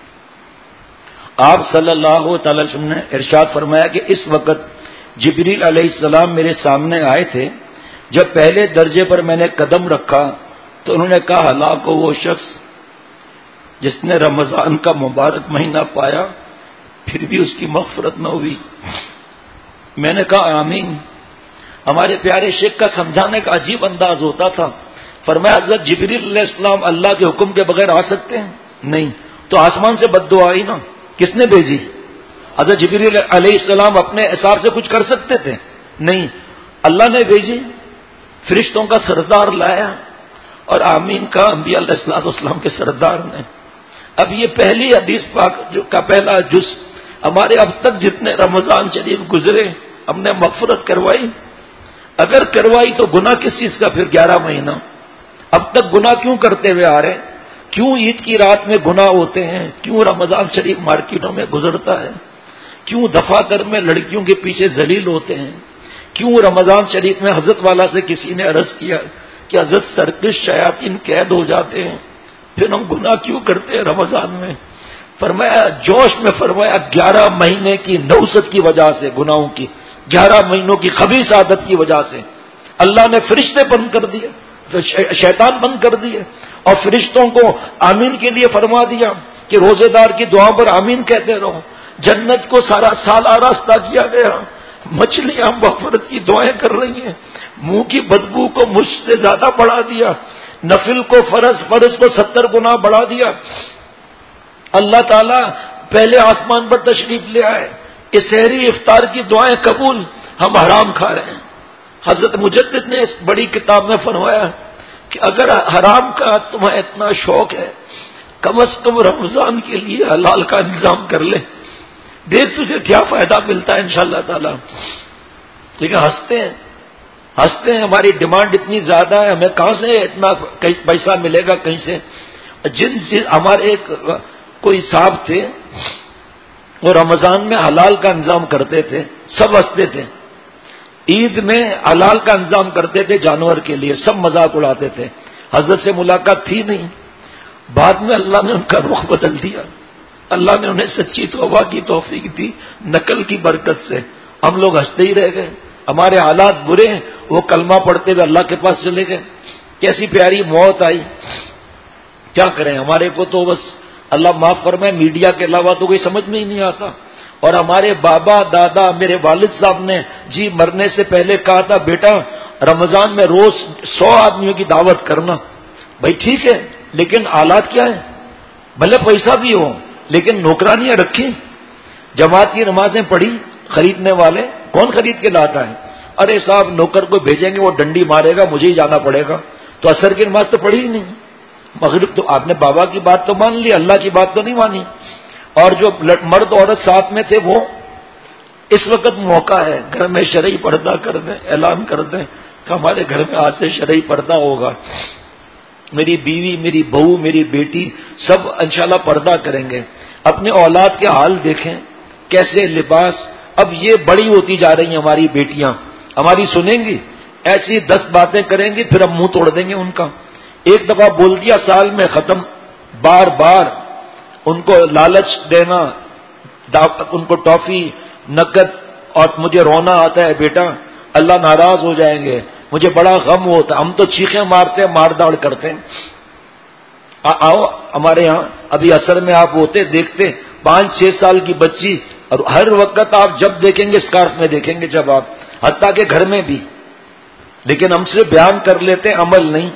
آپ صلی اللہ تعالی علیہ وسلم نے ارشاد فرمایا کہ اس وقت جبریل علیہ السلام میرے سامنے آئے تھے. جب پہلے درجے پر میں نے قدم رکھا تو انہوں نے کہا ہلاک ہو وہ شخص جس نے رمضان کا مبارک مہینہ پایا پھر بھی اس کی مغفرت نہ ہوئی. میں نے کہا آمین. ہمارے پیارے شیخ کا سمجھانے کا عجیب انداز ہوتا تھا. فرمایا حضرت جبریل علیہ السلام اللہ کے حکم کے بغیر آ سکتے ہیں؟ نہیں. تو آسمان سے بددعا آئی نا, کس نے بھیجی؟ حضرت جبریل علیہ السلام اپنے حساب سے کچھ کر سکتے تھے؟ نہیں, اللہ نے بھیجی, فرشتوں کا سردار لایا اور آمین کا انبیاء علیہ السلام کے سردار نے. اب یہ پہلی حدیث پاک کا پہلا جز ہمارے اب تک جتنے رمضان شریف گزرے ہم نے مغفرت کروائی. اگر کروائی تو گناہ کس چیز کا پھر 11 مہینہ؟ اب تک گناہ کیوں کرتے ہوئے آ رہے ہیں؟ کیوں عید کی رات میں گناہ ہوتے ہیں؟ کیوں رمضان شریف مارکیٹوں میں گزرتا ہے؟ کیوں دفاتر میں لڑکیوں کے پیچھے ذلیل ہوتے ہیں؟ کیوں رمضان شریف میں حضرت والا سے کسی نے عرض کیا کہ حضرت سرکش شیاطین قید ہو جاتے ہیں, پھر ہم گناہ کیوں کرتے ہیں رمضان میں؟ فرمایا جوش میں فرمایا 11 مہینے کی نوست کی وجہ سے، گناہوں کی 11 مہینوں کی خبیث عادت کی وجہ سے اللہ نے فرشتے بند کر دیے، شیطان بند کر دیے، اور فرشتوں کو آمین کے لیے فرما دیا کہ روزے دار کی دعا پر آمین کہتے رہو۔ جنت کو سارا سال آراستہ کیا گیا، مچھلیاں مغفرت کی دعائیں کر رہی ہیں، منہ کی بدبو کو مجھ سے زیادہ بڑھا دیا، نفل کو فرض کو 70 گنا بڑھا دیا۔ اللہ تعالیٰ پہلے آسمان پر تشریف لے آئے کہ سحری افطار کی دعائیں قبول، ہم حرام کھا رہے ہیں۔ حضرت مجدد نے اس بڑی کتاب میں فرمایا کہ اگر حرام کا تمہیں اتنا شوق ہے، کم از کم رمضان کے لیے حلال کا انتظام کر لے، دیکھ تجھے کیا فائدہ ملتا ہے انشاءاللہ تعالی۔ لیکن ہنستے ہیں، ہماری ڈیمانڈ اتنی زیادہ ہے، ہمیں کہاں سے اتنا پیسہ ملے گا کہیں سے۔ ہمارے ایک کوئی صاحب تھے، وہ رمضان میں حلال کا انتظام کرتے تھے، سب ہنستے تھے۔ عید میں حلال کا انتظام کرتے تھے جانور کے لیے، سب مذاق اڑاتے تھے۔ حضرت سے ملاقات تھی نہیں، بعد میں اللہ نے ان کا رخ بدل دیا، اللہ نے انہیں سچی توبہ کی توفیق دی نقل کی برکت سے۔ ہم لوگ ہنستے ہی رہ گئے، ہمارے حالات برے ہیں، وہ کلمہ پڑھتے ہوئے اللہ کے پاس چلے گئے۔ کیسی پیاری موت آئی، کیا کریں؟ ہمارے کو تو بس اللہ معاف فرمائے میڈیا کے علاوہ تو کوئی سمجھ میں ہی نہیں آتا۔ اور ہمارے بابا دادا میرے والد صاحب نے جی مرنے سے پہلے کہا تھا بیٹا رمضان میں روز 100 آدمیوں کی دعوت کرنا۔ بھائی ٹھیک ہے، لیکن حالات کیا ہیں؟ بھلے پیسہ بھی ہو لیکن نوکرانیاں رکھی، جماعت کی نمازیں پڑھی، خریدنے والے کون خرید کے لاتا ہے؟ ارے صاحب نوکر کو بھیجیں گے وہ ڈنڈی مارے گا، مجھے ہی جانا پڑے گا، تو عصر کی نماز تو پڑھی ہی نہیں، مغرب تو آپ نے بابا کی بات تو مان لی، اللہ کی بات تو نہیں مانی۔ اور جو مرد عورت ساتھ میں تھے وہ اس وقت موقع ہے گھر میں شرعی پردہ کر دیں، اعلان کر دیں کہ ہمارے گھر میں آج سے شرعی پردہ ہوگا، میری بیوی، میری بہو، میری بیٹی سب انشاءاللہ پردہ کریں گے۔ اپنے اولاد کے حال دیکھیں، کیسے لباس، اب یہ بڑی ہوتی جا رہی ہیں ہماری بیٹیاں، ہماری سنیں گی، ایسی 10 باتیں کریں گی پھر ہم منہ توڑ دیں گے ان کا۔ ایک دفعہ بول دیا سال میں ختم، بار بار ان کو لالچ دینا، ان کو ٹافی، نقد، اور مجھے رونا آتا ہے بیٹا، اللہ ناراض ہو جائیں گے، مجھے بڑا غم ہوتا ہے، ہم تو چیخیں مارتے ہیں، مار داڑ کرتے ہیں۔ آؤ ہمارے ہاں ابھی عصر میں آپ ہوتے دیکھتے 5-6 سال کی بچی، اور ہر وقت آپ جب دیکھیں گے اسکارف میں دیکھیں گے، جب آپ حتیٰ کہ گھر میں بھی، لیکن ہم سے بیان کر لیتے ہیں، عمل نہیں۔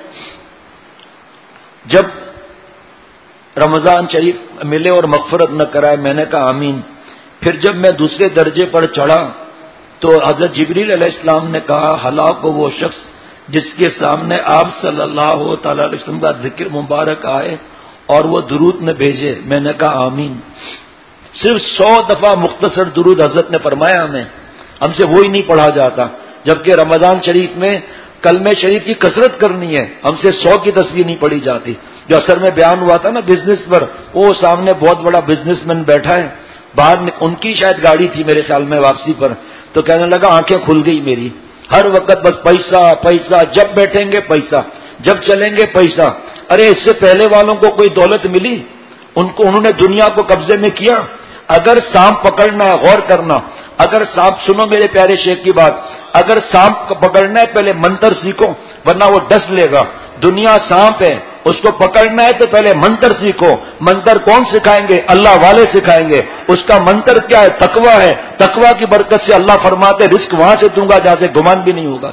جب رمضان شریف ملے اور مغفرت نہ کرائے، میں نے کہا آمین۔ پھر جب میں دوسرے درجے پر چڑھا تو حضرت جبریل علیہ السلام نے کہا ہلاک ہو وہ شخص جس کے سامنے آپ صلی اللہ تعالی علیہ وسلم کا ذکر مبارک آئے اور وہ درود نہ بھیجے۔ میں نے کہا آمین۔ صرف 100 دفعہ مختصر درود حضرت نے فرمایا ہم سے وہی نہیں پڑھا جاتا، جبکہ رمضان شریف میں کلمہ شریف کی کثرت کرنی ہے، ہم سے 100 کی تصویر نہیں پڑھی جاتی۔ جو اثر میں بیان ہوا تھا نا بزنس پر، وہ سامنے بہت بڑا بزنس مین بیٹھا ہے، باہر ان کی شاید گاڑی تھی میرے خیال میں واپسی پر، تو کہنے لگا آنکھیں کھل گئی میری، ہر وقت بس پیسہ پیسہ، جب بیٹھیں گے پیسہ، جب چلیں گے پیسہ۔ ارے اس سے پہلے والوں کو کوئی دولت ملی، انہوں نے دنیا کو قبضے میں کیا۔ اگر سانپ پکڑنا ہے، غور کرنا، اگر سانپ، سنو میرے پیارے شیخ کی بات، اگر سانپ پکڑنا ہے پہلے منتر سیکھو ورنہ وہ ڈس لے گا۔ دنیا سانپ ہے، اس کو پکڑنا ہے تو پہلے منتر سیکھو۔ منتر کون سکھائیں گے؟ اللہ والے سکھائیں گے۔ اس کا منتر کیا ہے؟ تقویٰ ہے۔ تقویٰ کی برکت سے اللہ فرماتے رزق وہاں سے دوں گا جہاں سے گمان بھی نہیں ہوگا۔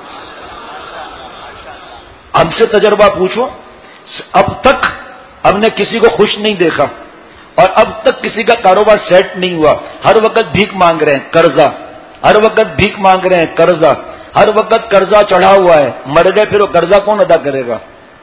ہم سے تجربہ پوچھو، اب تک ہم نے کسی کو خوش نہیں دیکھا، اور اب تک کسی کا کاروبار سیٹ نہیں ہوا۔ ہر وقت بھیک مانگ رہے ہیں، قرضہ، ہر وقت بھیک مانگ رہے ہیں، قرضہ، ہر وقت قرضہ چڑھا ہوا ہے۔ مر گئے پھر وہ قرضہ کون ادا کرے گا؟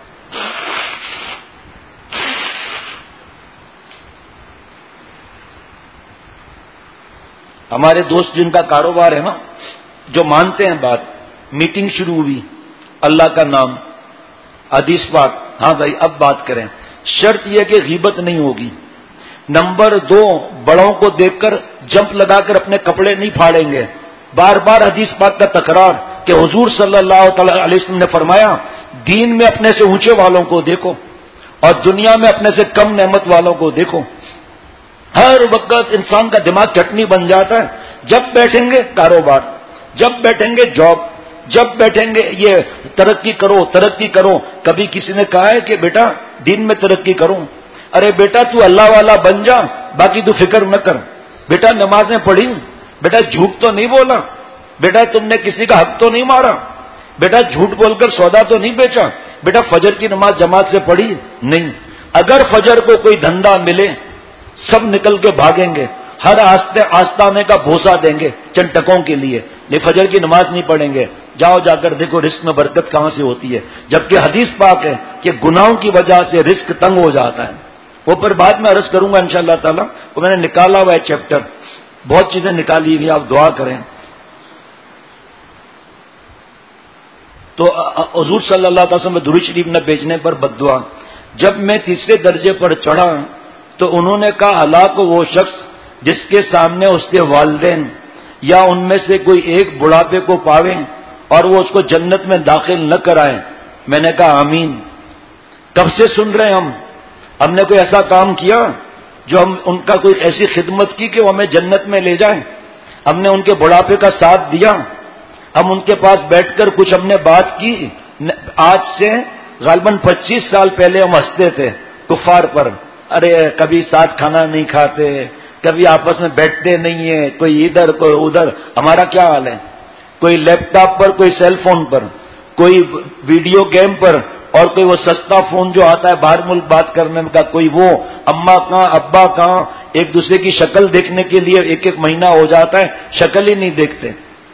ہمارے دوست جن کا کاروبار ہے نا، جو مانتے ہیں بات، میٹنگ شروع ہوئی، اللہ کا نام، حدیث پاک، ہاں بھائی اب بات کریں، شرط یہ کہ غیبت نہیں ہوگی۔ نمبر 2، بڑوں کو دیکھ کر جمپ لگا کر اپنے کپڑے نہیں پھاڑیں گے۔ بار بار حدیث پاک کا تکرار کہ حضور صلی اللہ تعالی علیہ وسلم نے فرمایا دین میں اپنے سے اونچے والوں کو دیکھو اور دنیا میں اپنے سے کم نعمت والوں کو دیکھو۔ ہر وقت انسان کا دماغ چٹنی بن جاتا ہے. جب بیٹھیں گے کاروبار، جب بیٹھیں گے جاب، جب بیٹھیں گے یہ ترقی کرو ترقی کرو. کبھی کسی نے کہا ہے کہ بیٹا دین میں ترقی کروں؟ ارے بیٹا تو اللہ والا بن جا، باقی تو فکر نہ کر. بیٹا نمازیں پڑھی، بیٹا جھوٹ تو نہیں بولا، بیٹا تم نے کسی کا حق تو نہیں مارا، بیٹا جھوٹ بول کر سودا تو نہیں بیچا، بیٹا فجر کی نماز جماعت سے پڑھی نہیں. اگر فجر کو کوئی دھندا ملے سب نکل کے بھاگیں گے، ہر آستانے کا بھوسا دیں گے چند ٹکوں کے لیے، نہیں فجر کی نماز نہیں پڑھیں گے. جاؤ جا کر دیکھو رزق میں برکت کہاں سے ہوتی ہے. جبکہ حدیث پاک ہے کہ گناہوں کی وجہ سے رزق تنگ ہو جاتا ہے. وہ پر بعد میں عرض کروں گا انشاءاللہ تعالی. وہ میں نے نکالا ہوا ہے چیپٹر، بہت چیزیں نکالی ہوئی، آپ دعا کریں. تو حضور صلی اللہ علیہ وسلم درود شریف نہ بھیجنے پر بددعا. جب میں تیسرے درجے پر چڑھا تو انہوں نے کہا ہلاک وہ شخص جس کے سامنے اس کے والدین یا ان میں سے کوئی ایک بڑھاپے کو پاویں اور وہ اس کو جنت میں داخل نہ کرائے. میں نے کہا آمین. کب سے سن رہے ہیں ہم نے کوئی ایسا کام کیا جو ہم ان کا کوئی ایسی خدمت کی کہ وہ ہمیں جنت میں لے جائیں؟ ہم نے ان کے بڑھاپے کا ساتھ دیا، ہم ان کے پاس بیٹھ کر کچھ ہم نے بات کی. آج سے غالباً 25 سال پہلے ہم ہنستے تھے کفار پر، ارے کبھی ساتھ کھانا نہیں کھاتے، کبھی آپس میں بیٹھتے نہیں ہیں، کوئی ادھر کوئی ادھر. ہمارا کیا حال ہے؟ کوئی لیپ ٹاپ پر، کوئی سیل فون پر، کوئی ویڈیو گیم پر، اور کوئی وہ سستا فون جو آتا ہے باہر ملک بات کرنے کا، کوئی وہ اماں کہاں ابا کہاں. ایک دوسرے کی شکل دیکھنے کے لیے ایک ایک مہینہ ہو جاتا ہے، شکل ہی نہیں دیکھتے.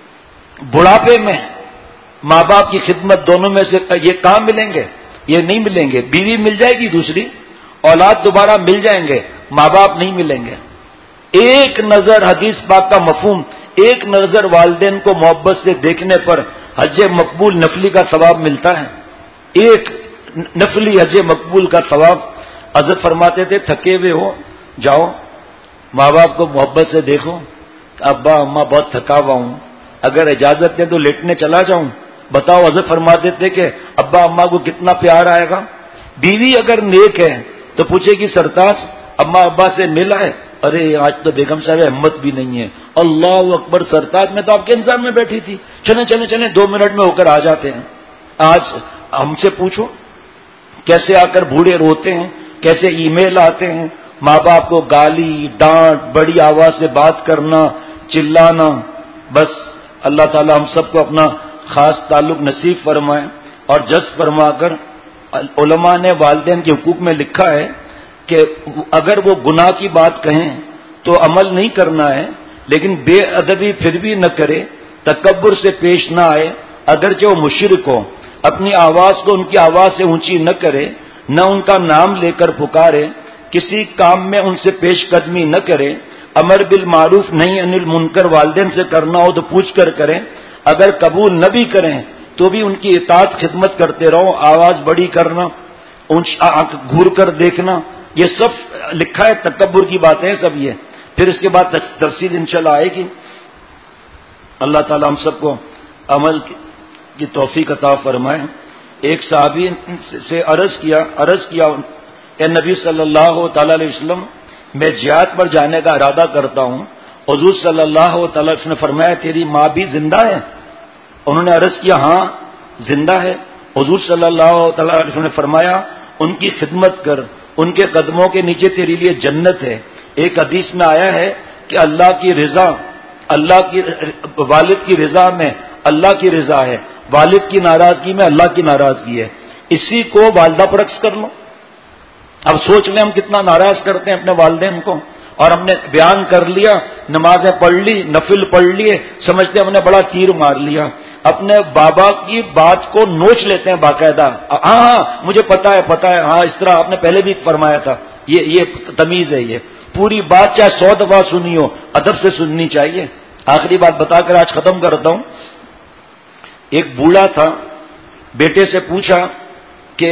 بڑھاپے میں ماں باپ کی خدمت دونوں میں سے یہ کہاں ملیں گے؟ یہ نہیں ملیں گے. بیوی مل جائے گی دوسری، اولاد دوبارہ مل جائیں گے، ماں باپ نہیں ملیں گے. ایک نظر حدیث پاک کا مفہوم، ایک نظر والدین کو محبت سے دیکھنے پر حج مقبول نفلی کا ثواب ملتا ہے. ایک نفلی حج مقبول کا ثواب. حضرت فرماتے تھے تھکے ہوئے ہو جاؤ ماں باپ کو محبت سے دیکھو، ابا اماں بہت تھکا ہوا ہوں، اگر اجازت دیں تو لیٹنے چلا جاؤں. بتاؤ حضرت فرماتے تھے کہ ابا اماں کو کتنا پیار آئے گا. بیوی اگر نیک ہے تو پوچھے گی سرتاج اماں ابا سے ملا ہے؟ ارے آج تو بیگم صاحب ہمت بھی نہیں ہے. اللہ اکبر سرتاج میں تو آپ کے انتظار میں بیٹھی تھی، چلیں چلیں چلیں 2 منٹ میں ہو کر آ جاتے ہیں. آج ہم سے پوچھو کیسے آ کر بوڑھے روتے ہیں، کیسے ای میل آتے ہیں، ماں باپ کو گالی ڈانٹ، بڑی آواز سے بات کرنا، چلانا. بس اللہ تعالی ہم سب کو اپنا خاص تعلق نصیب فرمائے. اور جذب فرما کر علماء نے والدین کے حقوق میں لکھا ہے کہ اگر وہ گناہ کی بات کہیں تو عمل نہیں کرنا ہے، لیکن بے ادبی پھر بھی نہ کرے، تکبر سے پیش نہ آئے، اگرچہ وہ مشرک ہو، اپنی آواز کو ان کی آواز سے اونچی نہ کرے، نہ ان کا نام لے کر پکارے، کسی کام میں ان سے پیش قدمی نہ کرے، امر بالمعروف نہیں انل منکر والدین سے کرنا ہو تو پوچھ کر کریں، اگر قبول نہ بھی کریں تو بھی ان کی اطاعت خدمت کرتے رہو. آواز بڑی کرنا، آنکھ گھور کر دیکھنا، یہ سب لکھا ہے، تکبر کی باتیں سب یہ. پھر اس کے بعد تفصیل انشاءاللہ آئے گی. اللہ تعالی ہم سب کو عمل کی توفیق عطا فرمائے. ایک صحابی سے عرض کیا کہ نبی صلی اللہ تعالی علیہ وسلم میں جہاد پر جانے کا ارادہ کرتا ہوں. حضور صلی اللہ تعالی علیہ وسلم نے فرمایا تیری ماں بھی زندہ ہے؟ انہوں نے عرض کیا ہاں زندہ ہے. حضور صلی اللہ تعالی علیہ وسلم نے فرمایا ان کی خدمت کر، ان کے قدموں کے نیچے تیری لیے جنت ہے. ایک حدیث میں آیا ہے کہ اللہ کی رضا، والد کی رضا میں اللہ کی رضا ہے، والد کی ناراضگی میں اللہ کی ناراضگی ہے. اسی کو والدہ پر عکس کر لو. اب سوچ لیں ہم کتنا ناراض کرتے ہیں اپنے والدین کو، اور ہم نے بیان کر لیا، نمازیں پڑھ لی، نفل پڑھ لیے، سمجھتے ہم نے بڑا تیر مار لیا. اپنے بابا کی بات کو نوچ لیتے ہیں باقاعدہ. ہاں مجھے پتا ہے ہاں اس طرح آپ نے پہلے بھی فرمایا تھا. یہ تمیز ہے. یہ پوری بات چاہے 100 دفعہ سنی ہو ادب سے سننی چاہیے. آخری بات بتا کر آج ختم کرتا ہوں. ایک بوڑھا تھا، بیٹے سے پوچھا کہ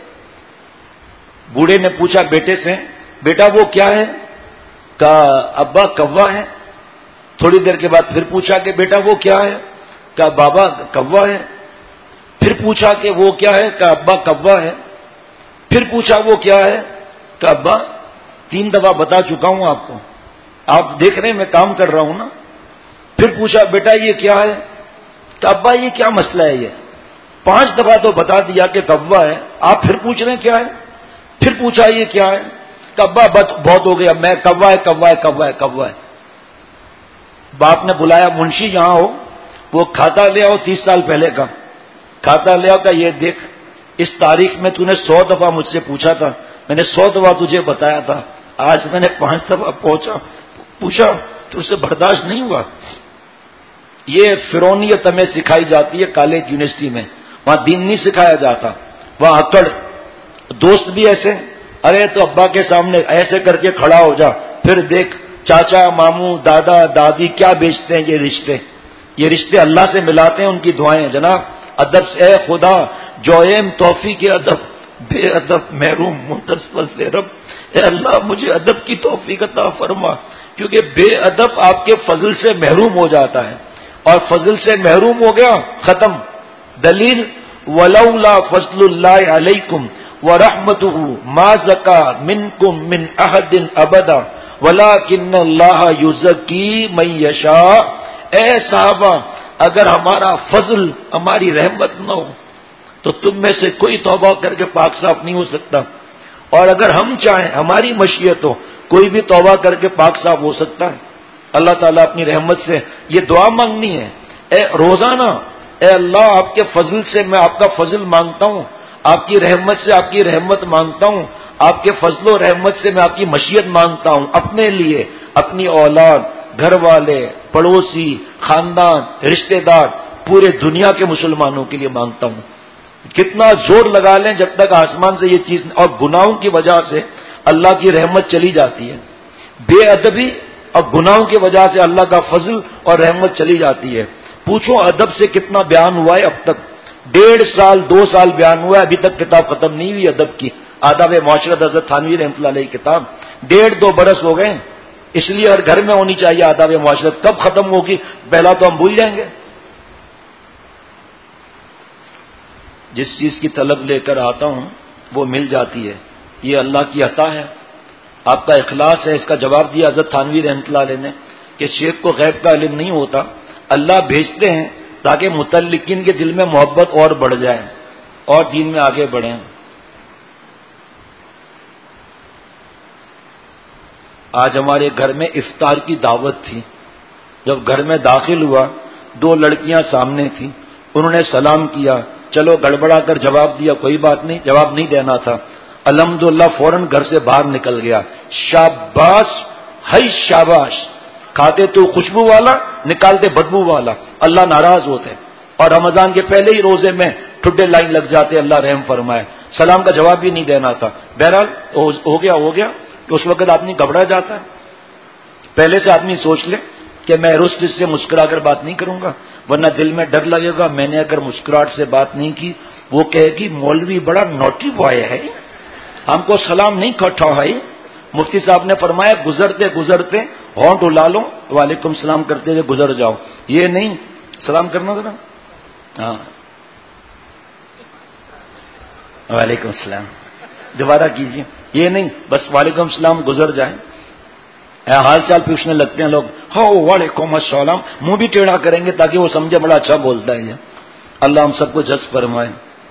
بوڑھے نے پوچھا بیٹے سے بیٹا وہ کیا ہے؟ کہا ابا کوا ہے. تھوڑی دیر کے بعد پھر پوچھا کہ بیٹا وہ کیا ہے؟ کہا بابا کوا ہے. پھر پوچھا کہ وہ کیا ہے؟ کہا ابا کوا ہے. پھر پوچھا وہ کیا ہے؟ کہا ابا 3 دفعہ بتا چکا ہوں آپ کو، آپ دیکھ رہے ہیں میں کام کر رہا ہوں نا. پھر پوچھا بیٹا یہ کیا ہے؟ کہ ابا یہ کیا مسئلہ ہے؟ یہ 5 دفعہ تو بتا دیا کہ کوا ہے، آپ پھر پوچھ رہے ہیں کیا ہے؟ پھر پوچھا یہ کیا ہے؟ کہ ابا بہت ہو گیا، میں کوا ہے کوا ہے کوا ہے کوا ہے. باپ نے بلایا منشی یہاں ہو، وہ کھاتا لے آؤ 30 سال پہلے کا کھاتا لے آؤ. کہ یہ دیکھ اس تاریخ میں تو نے 100 دفعہ مجھ سے پوچھا تھا، میں نے 100 دفعہ تجھے بتایا تھا، آج میں نے 5 دفعہ پوچھا تو اسے برداشت نہیں ہوا. یہ فرعونیت ہمیں سکھائی جاتی ہے کالج یونیورسٹی میں، وہاں دین نہیں سکھایا جاتا، وہاں اکڑ. دوست بھی ایسے، ارے تو ابا کے سامنے ایسے کر کے کھڑا ہو جا، پھر دیکھ چاچا ماموں دادا دادی کیا بیچتے ہیں. یہ رشتے اللہ سے ملاتے ہیں، ان کی دعائیں. جناب ادب سے اے خدا جویم توفیق ادب بے ادب محروم منتصف رب، اے اللہ مجھے ادب کی توفیق عطا فرما، کیونکہ بے ادب آپ کے فضل سے محروم ہو جاتا ہے، اور فضل سے محروم ہو گیا ختم. دلیل ولولا فضل اللہ علیکم ورحمتہ ما زکا منکم من احد ابدا ولکن اللہ یزکی من یشاء. اے صحابہ اگر ہمارا فضل ہماری رحمت نہ ہو تو تم میں سے کوئی توبہ کر کے پاک صاف نہیں ہو سکتا، اور اگر ہم چاہیں ہماری مشیت ہو کوئی بھی توبہ کر کے پاک صاف ہو سکتا ہے. اللہ تعالیٰ اپنی رحمت سے یہ دعا مانگنی ہے اے روزانہ، اے اللہ آپ کے فضل سے میں آپ کا فضل مانگتا ہوں، آپ کی رحمت سے آپ کی رحمت مانگتا ہوں، آپ کے فضل و رحمت سے میں آپ کی مشیت مانگتا ہوں، اپنے لیے، اپنی اولاد، گھر والے، پڑوسی، خاندان، رشتہ دار، پورے دنیا کے مسلمانوں کے لیے مانگتا ہوں. کتنا زور لگا لیں جب تک آسمان سے یہ چیز، اور گناہوں کی وجہ سے اللہ کی رحمت چلی جاتی ہے، بے ادبی اور گناہوں کی وجہ سے اللہ کا فضل اور رحمت چلی جاتی ہے. پوچھو ادب سے کتنا بیان ہوا ہے اب تک، 1.5 سال 2 سال بیان ہوا ہے، ابھی تک کتاب ختم نہیں ہوئی ادب کی. آداب معاشرت حضرت تھانوی رحمۃ اللہ علیہ کتاب 1.5-2 برس ہو گئے. اس لیے ہر گھر میں ہونی چاہیے آداب معاشرت. کب ختم ہوگی پہلا تو ہم بھول جائیں گے. جس چیز کی طلب لے کر آتا ہوں وہ مل جاتی ہے، یہ اللہ کی عطا ہے. آپ کا اخلاص ہے، اس کا جواب دیا حضرت تھانوی رحمۃ اللہ علیہ نے کہ شیخ کو غیب کا علم نہیں ہوتا، اللہ بھیجتے ہیں تاکہ متعلقین کے دل میں محبت اور بڑھ جائے اور دین میں آگے بڑھیں. آج ہمارے گھر میں افطار کی دعوت تھی. جب گھر میں داخل ہوا 2 لڑکیاں سامنے تھیں، انہوں نے سلام کیا، چلو گڑبڑا کر جواب دیا، کوئی بات نہیں، جواب نہیں دینا تھا. الحمدللہ فوراً گھر سے باہر نکل گیا. شاباش ہے شاباش، کھاتے تو خوشبو والا نکالتے بدبو والا. اللہ ناراض ہوتے، اور رمضان کے پہلے ہی روزے میں ٹھڈے لائن لگ جاتے. اللہ رحم فرمائے. سلام کا جواب بھی نہیں دینا تھا. بہرحال ہو گیا کہ اس وقت آدمی گھبرا جاتا ہے. پہلے سے آدمی سوچ لے کہ میں رست سے مسکرا کر بات نہیں کروں گا، ورنہ دل میں ڈر لگے گا میں نے اگر مسکراہٹ سے بات نہیں کی وہ کہے گی مولوی بڑا نوٹی بوائے ہے، ہم کو سلام نہیں کھٹا ہے. مفتی صاحب نے فرمایا گزرتے گزرتے ہونٹ الا لو، وعلیکم السلام کرتے ہوئے گزر جاؤ. یہ نہیں سلام کرنا ذرا، ہاں وعلیکم السلام دوبارہ کیجیے، یہ نہیں بس وعلیکم السلام گزر جائیں. حال چال پوچھنے لگتے ہیں لوگ، ہاں وعلیکم السلام، منہ بھی ٹیڑھا کریں گے تاکہ وہ سمجھے بڑا اچھا بولتا ہے. اللہ ہم سب کو جذب فرمائے.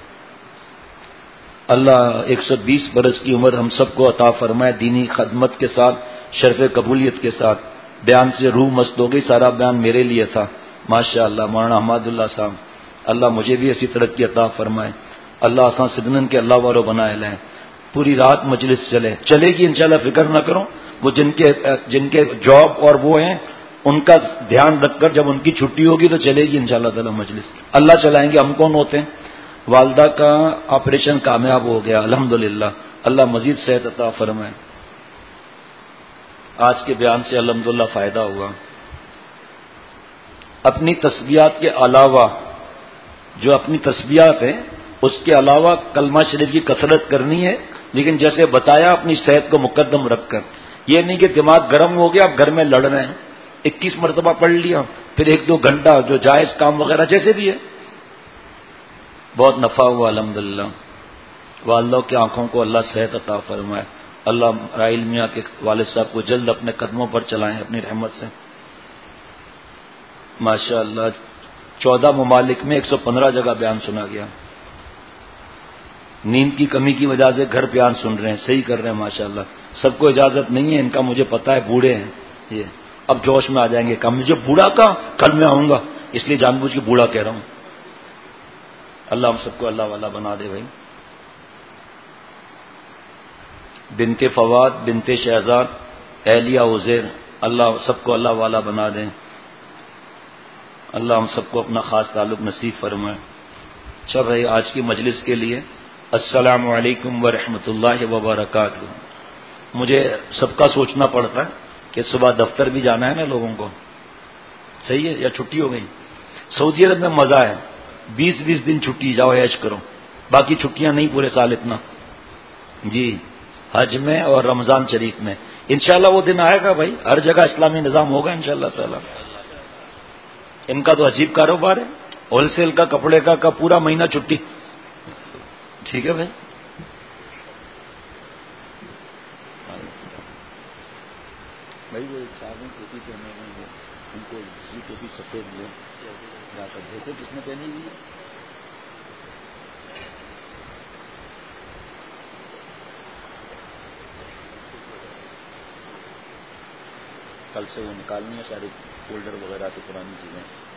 اللہ 120 برس کی عمر ہم سب کو عطا فرمائے، دینی خدمت کے ساتھ، شرف قبولیت کے ساتھ. بیان سے روح مست ہو گئی، سارا بیان میرے لیے تھا. ماشاء اللہ مولانا حماد اللہ صاحب، اللہ مجھے بھی ایسی ترقی عطا فرمائے. اللہ آسان سگنن کے اللہ والو بنائے لیں. پوری رات مجلس چلے گی انشاءاللہ، فکر نہ کرو. وہ جن کے جاب اور وہ ہیں ان کا دھیان رکھ کر جب ان کی چھٹی ہوگی تو چلے گی انشاءاللہ تعالی مجلس. اللہ چلائیں گے، ہم کون ہوتے ہیں. والدہ کا آپریشن کامیاب ہو گیا الحمدللہ، اللہ مزید صحت عطا فرمائے. آج کے بیان سے الحمدللہ فائدہ ہوا. اپنی تسبیحات کے علاوہ، جو اپنی تسبیحات ہیں اس کے علاوہ کلمہ شریف کی کثرت کرنی ہے، لیکن جیسے بتایا اپنی صحت کو مقدم رکھ کر. یہ نہیں کہ دماغ گرم ہو گیا اب گھر میں لڑ رہے ہیں، 21 مرتبہ پڑھ لیا، پھر 1-2 گھنٹہ جو جائز کام وغیرہ جیسے بھی ہے. بہت نفع ہوا الحمدللہ. والدہ کی آنکھوں کو اللہ صحت عطا فرمائے. اللہ رائل میاں کے والد صاحب کو جلد اپنے قدموں پر چلائیں اپنی رحمت سے. ماشاء اللہ 14 ممالک میں 115 جگہ بیان سنا گیا. نیند کی کمی کی وجہ سے گھر بیان سن رہے ہیں, صحیح کر رہے ہیں ماشاء اللہ. سب کو اجازت نہیں ہے ان کا, مجھے پتا ہے بوڑھے ہیں یہ, اب جوش میں آ جائیں گے. کم مجھے بوڑھا کہا, کل میں آؤں گا, اس لیے جان بوجھ کے بوڑھا کہہ رہا ہوں. اللہ ہم سب کو اللہ والا بنا دے بھائی. بنت فواد, بنت شہزاد, اہلیہ عزیر, اللہ سب کو اللہ والا بنا دیں. اللہ ہم سب کو اپنا خاص تعلق نصیب فرمائے. اچھا بھائی, آج کی مجلس کے لیے السلام علیکم ورحمۃ اللہ وبرکاتہ. مجھے سب کا سوچنا پڑتا ہے کہ صبح دفتر بھی جانا ہے نا لوگوں کو, صحیح ہے, یا چھٹی ہو گئی. سعودی عرب میں مزہ ہے, 20 دن چھٹی, جاؤ عیش کرو. باقی چھٹیاں نہیں پورے سال اتنا. جی حج میں اور رمضان شریف میں انشاءاللہ وہ دن آئے گا بھائی, ہر جگہ اسلامی نظام ہوگا انشاءاللہ تعالی. ان کا تو عجیب کاروبار ہے, ہول سیل کا, کپڑے کا پورا مہینہ چھٹی. ٹھیک ہے بھائی. بھائی وہ چاروں ٹوپی پہنے ہوئے ہیں, ان کو یہ ٹوپی سفید لیں, جا کر دیکھو کس نے پہنی ہوئی ہے. کل سے وہ نکالنی ہے ساری فولڈر وغیرہ سے پرانی چیزیں.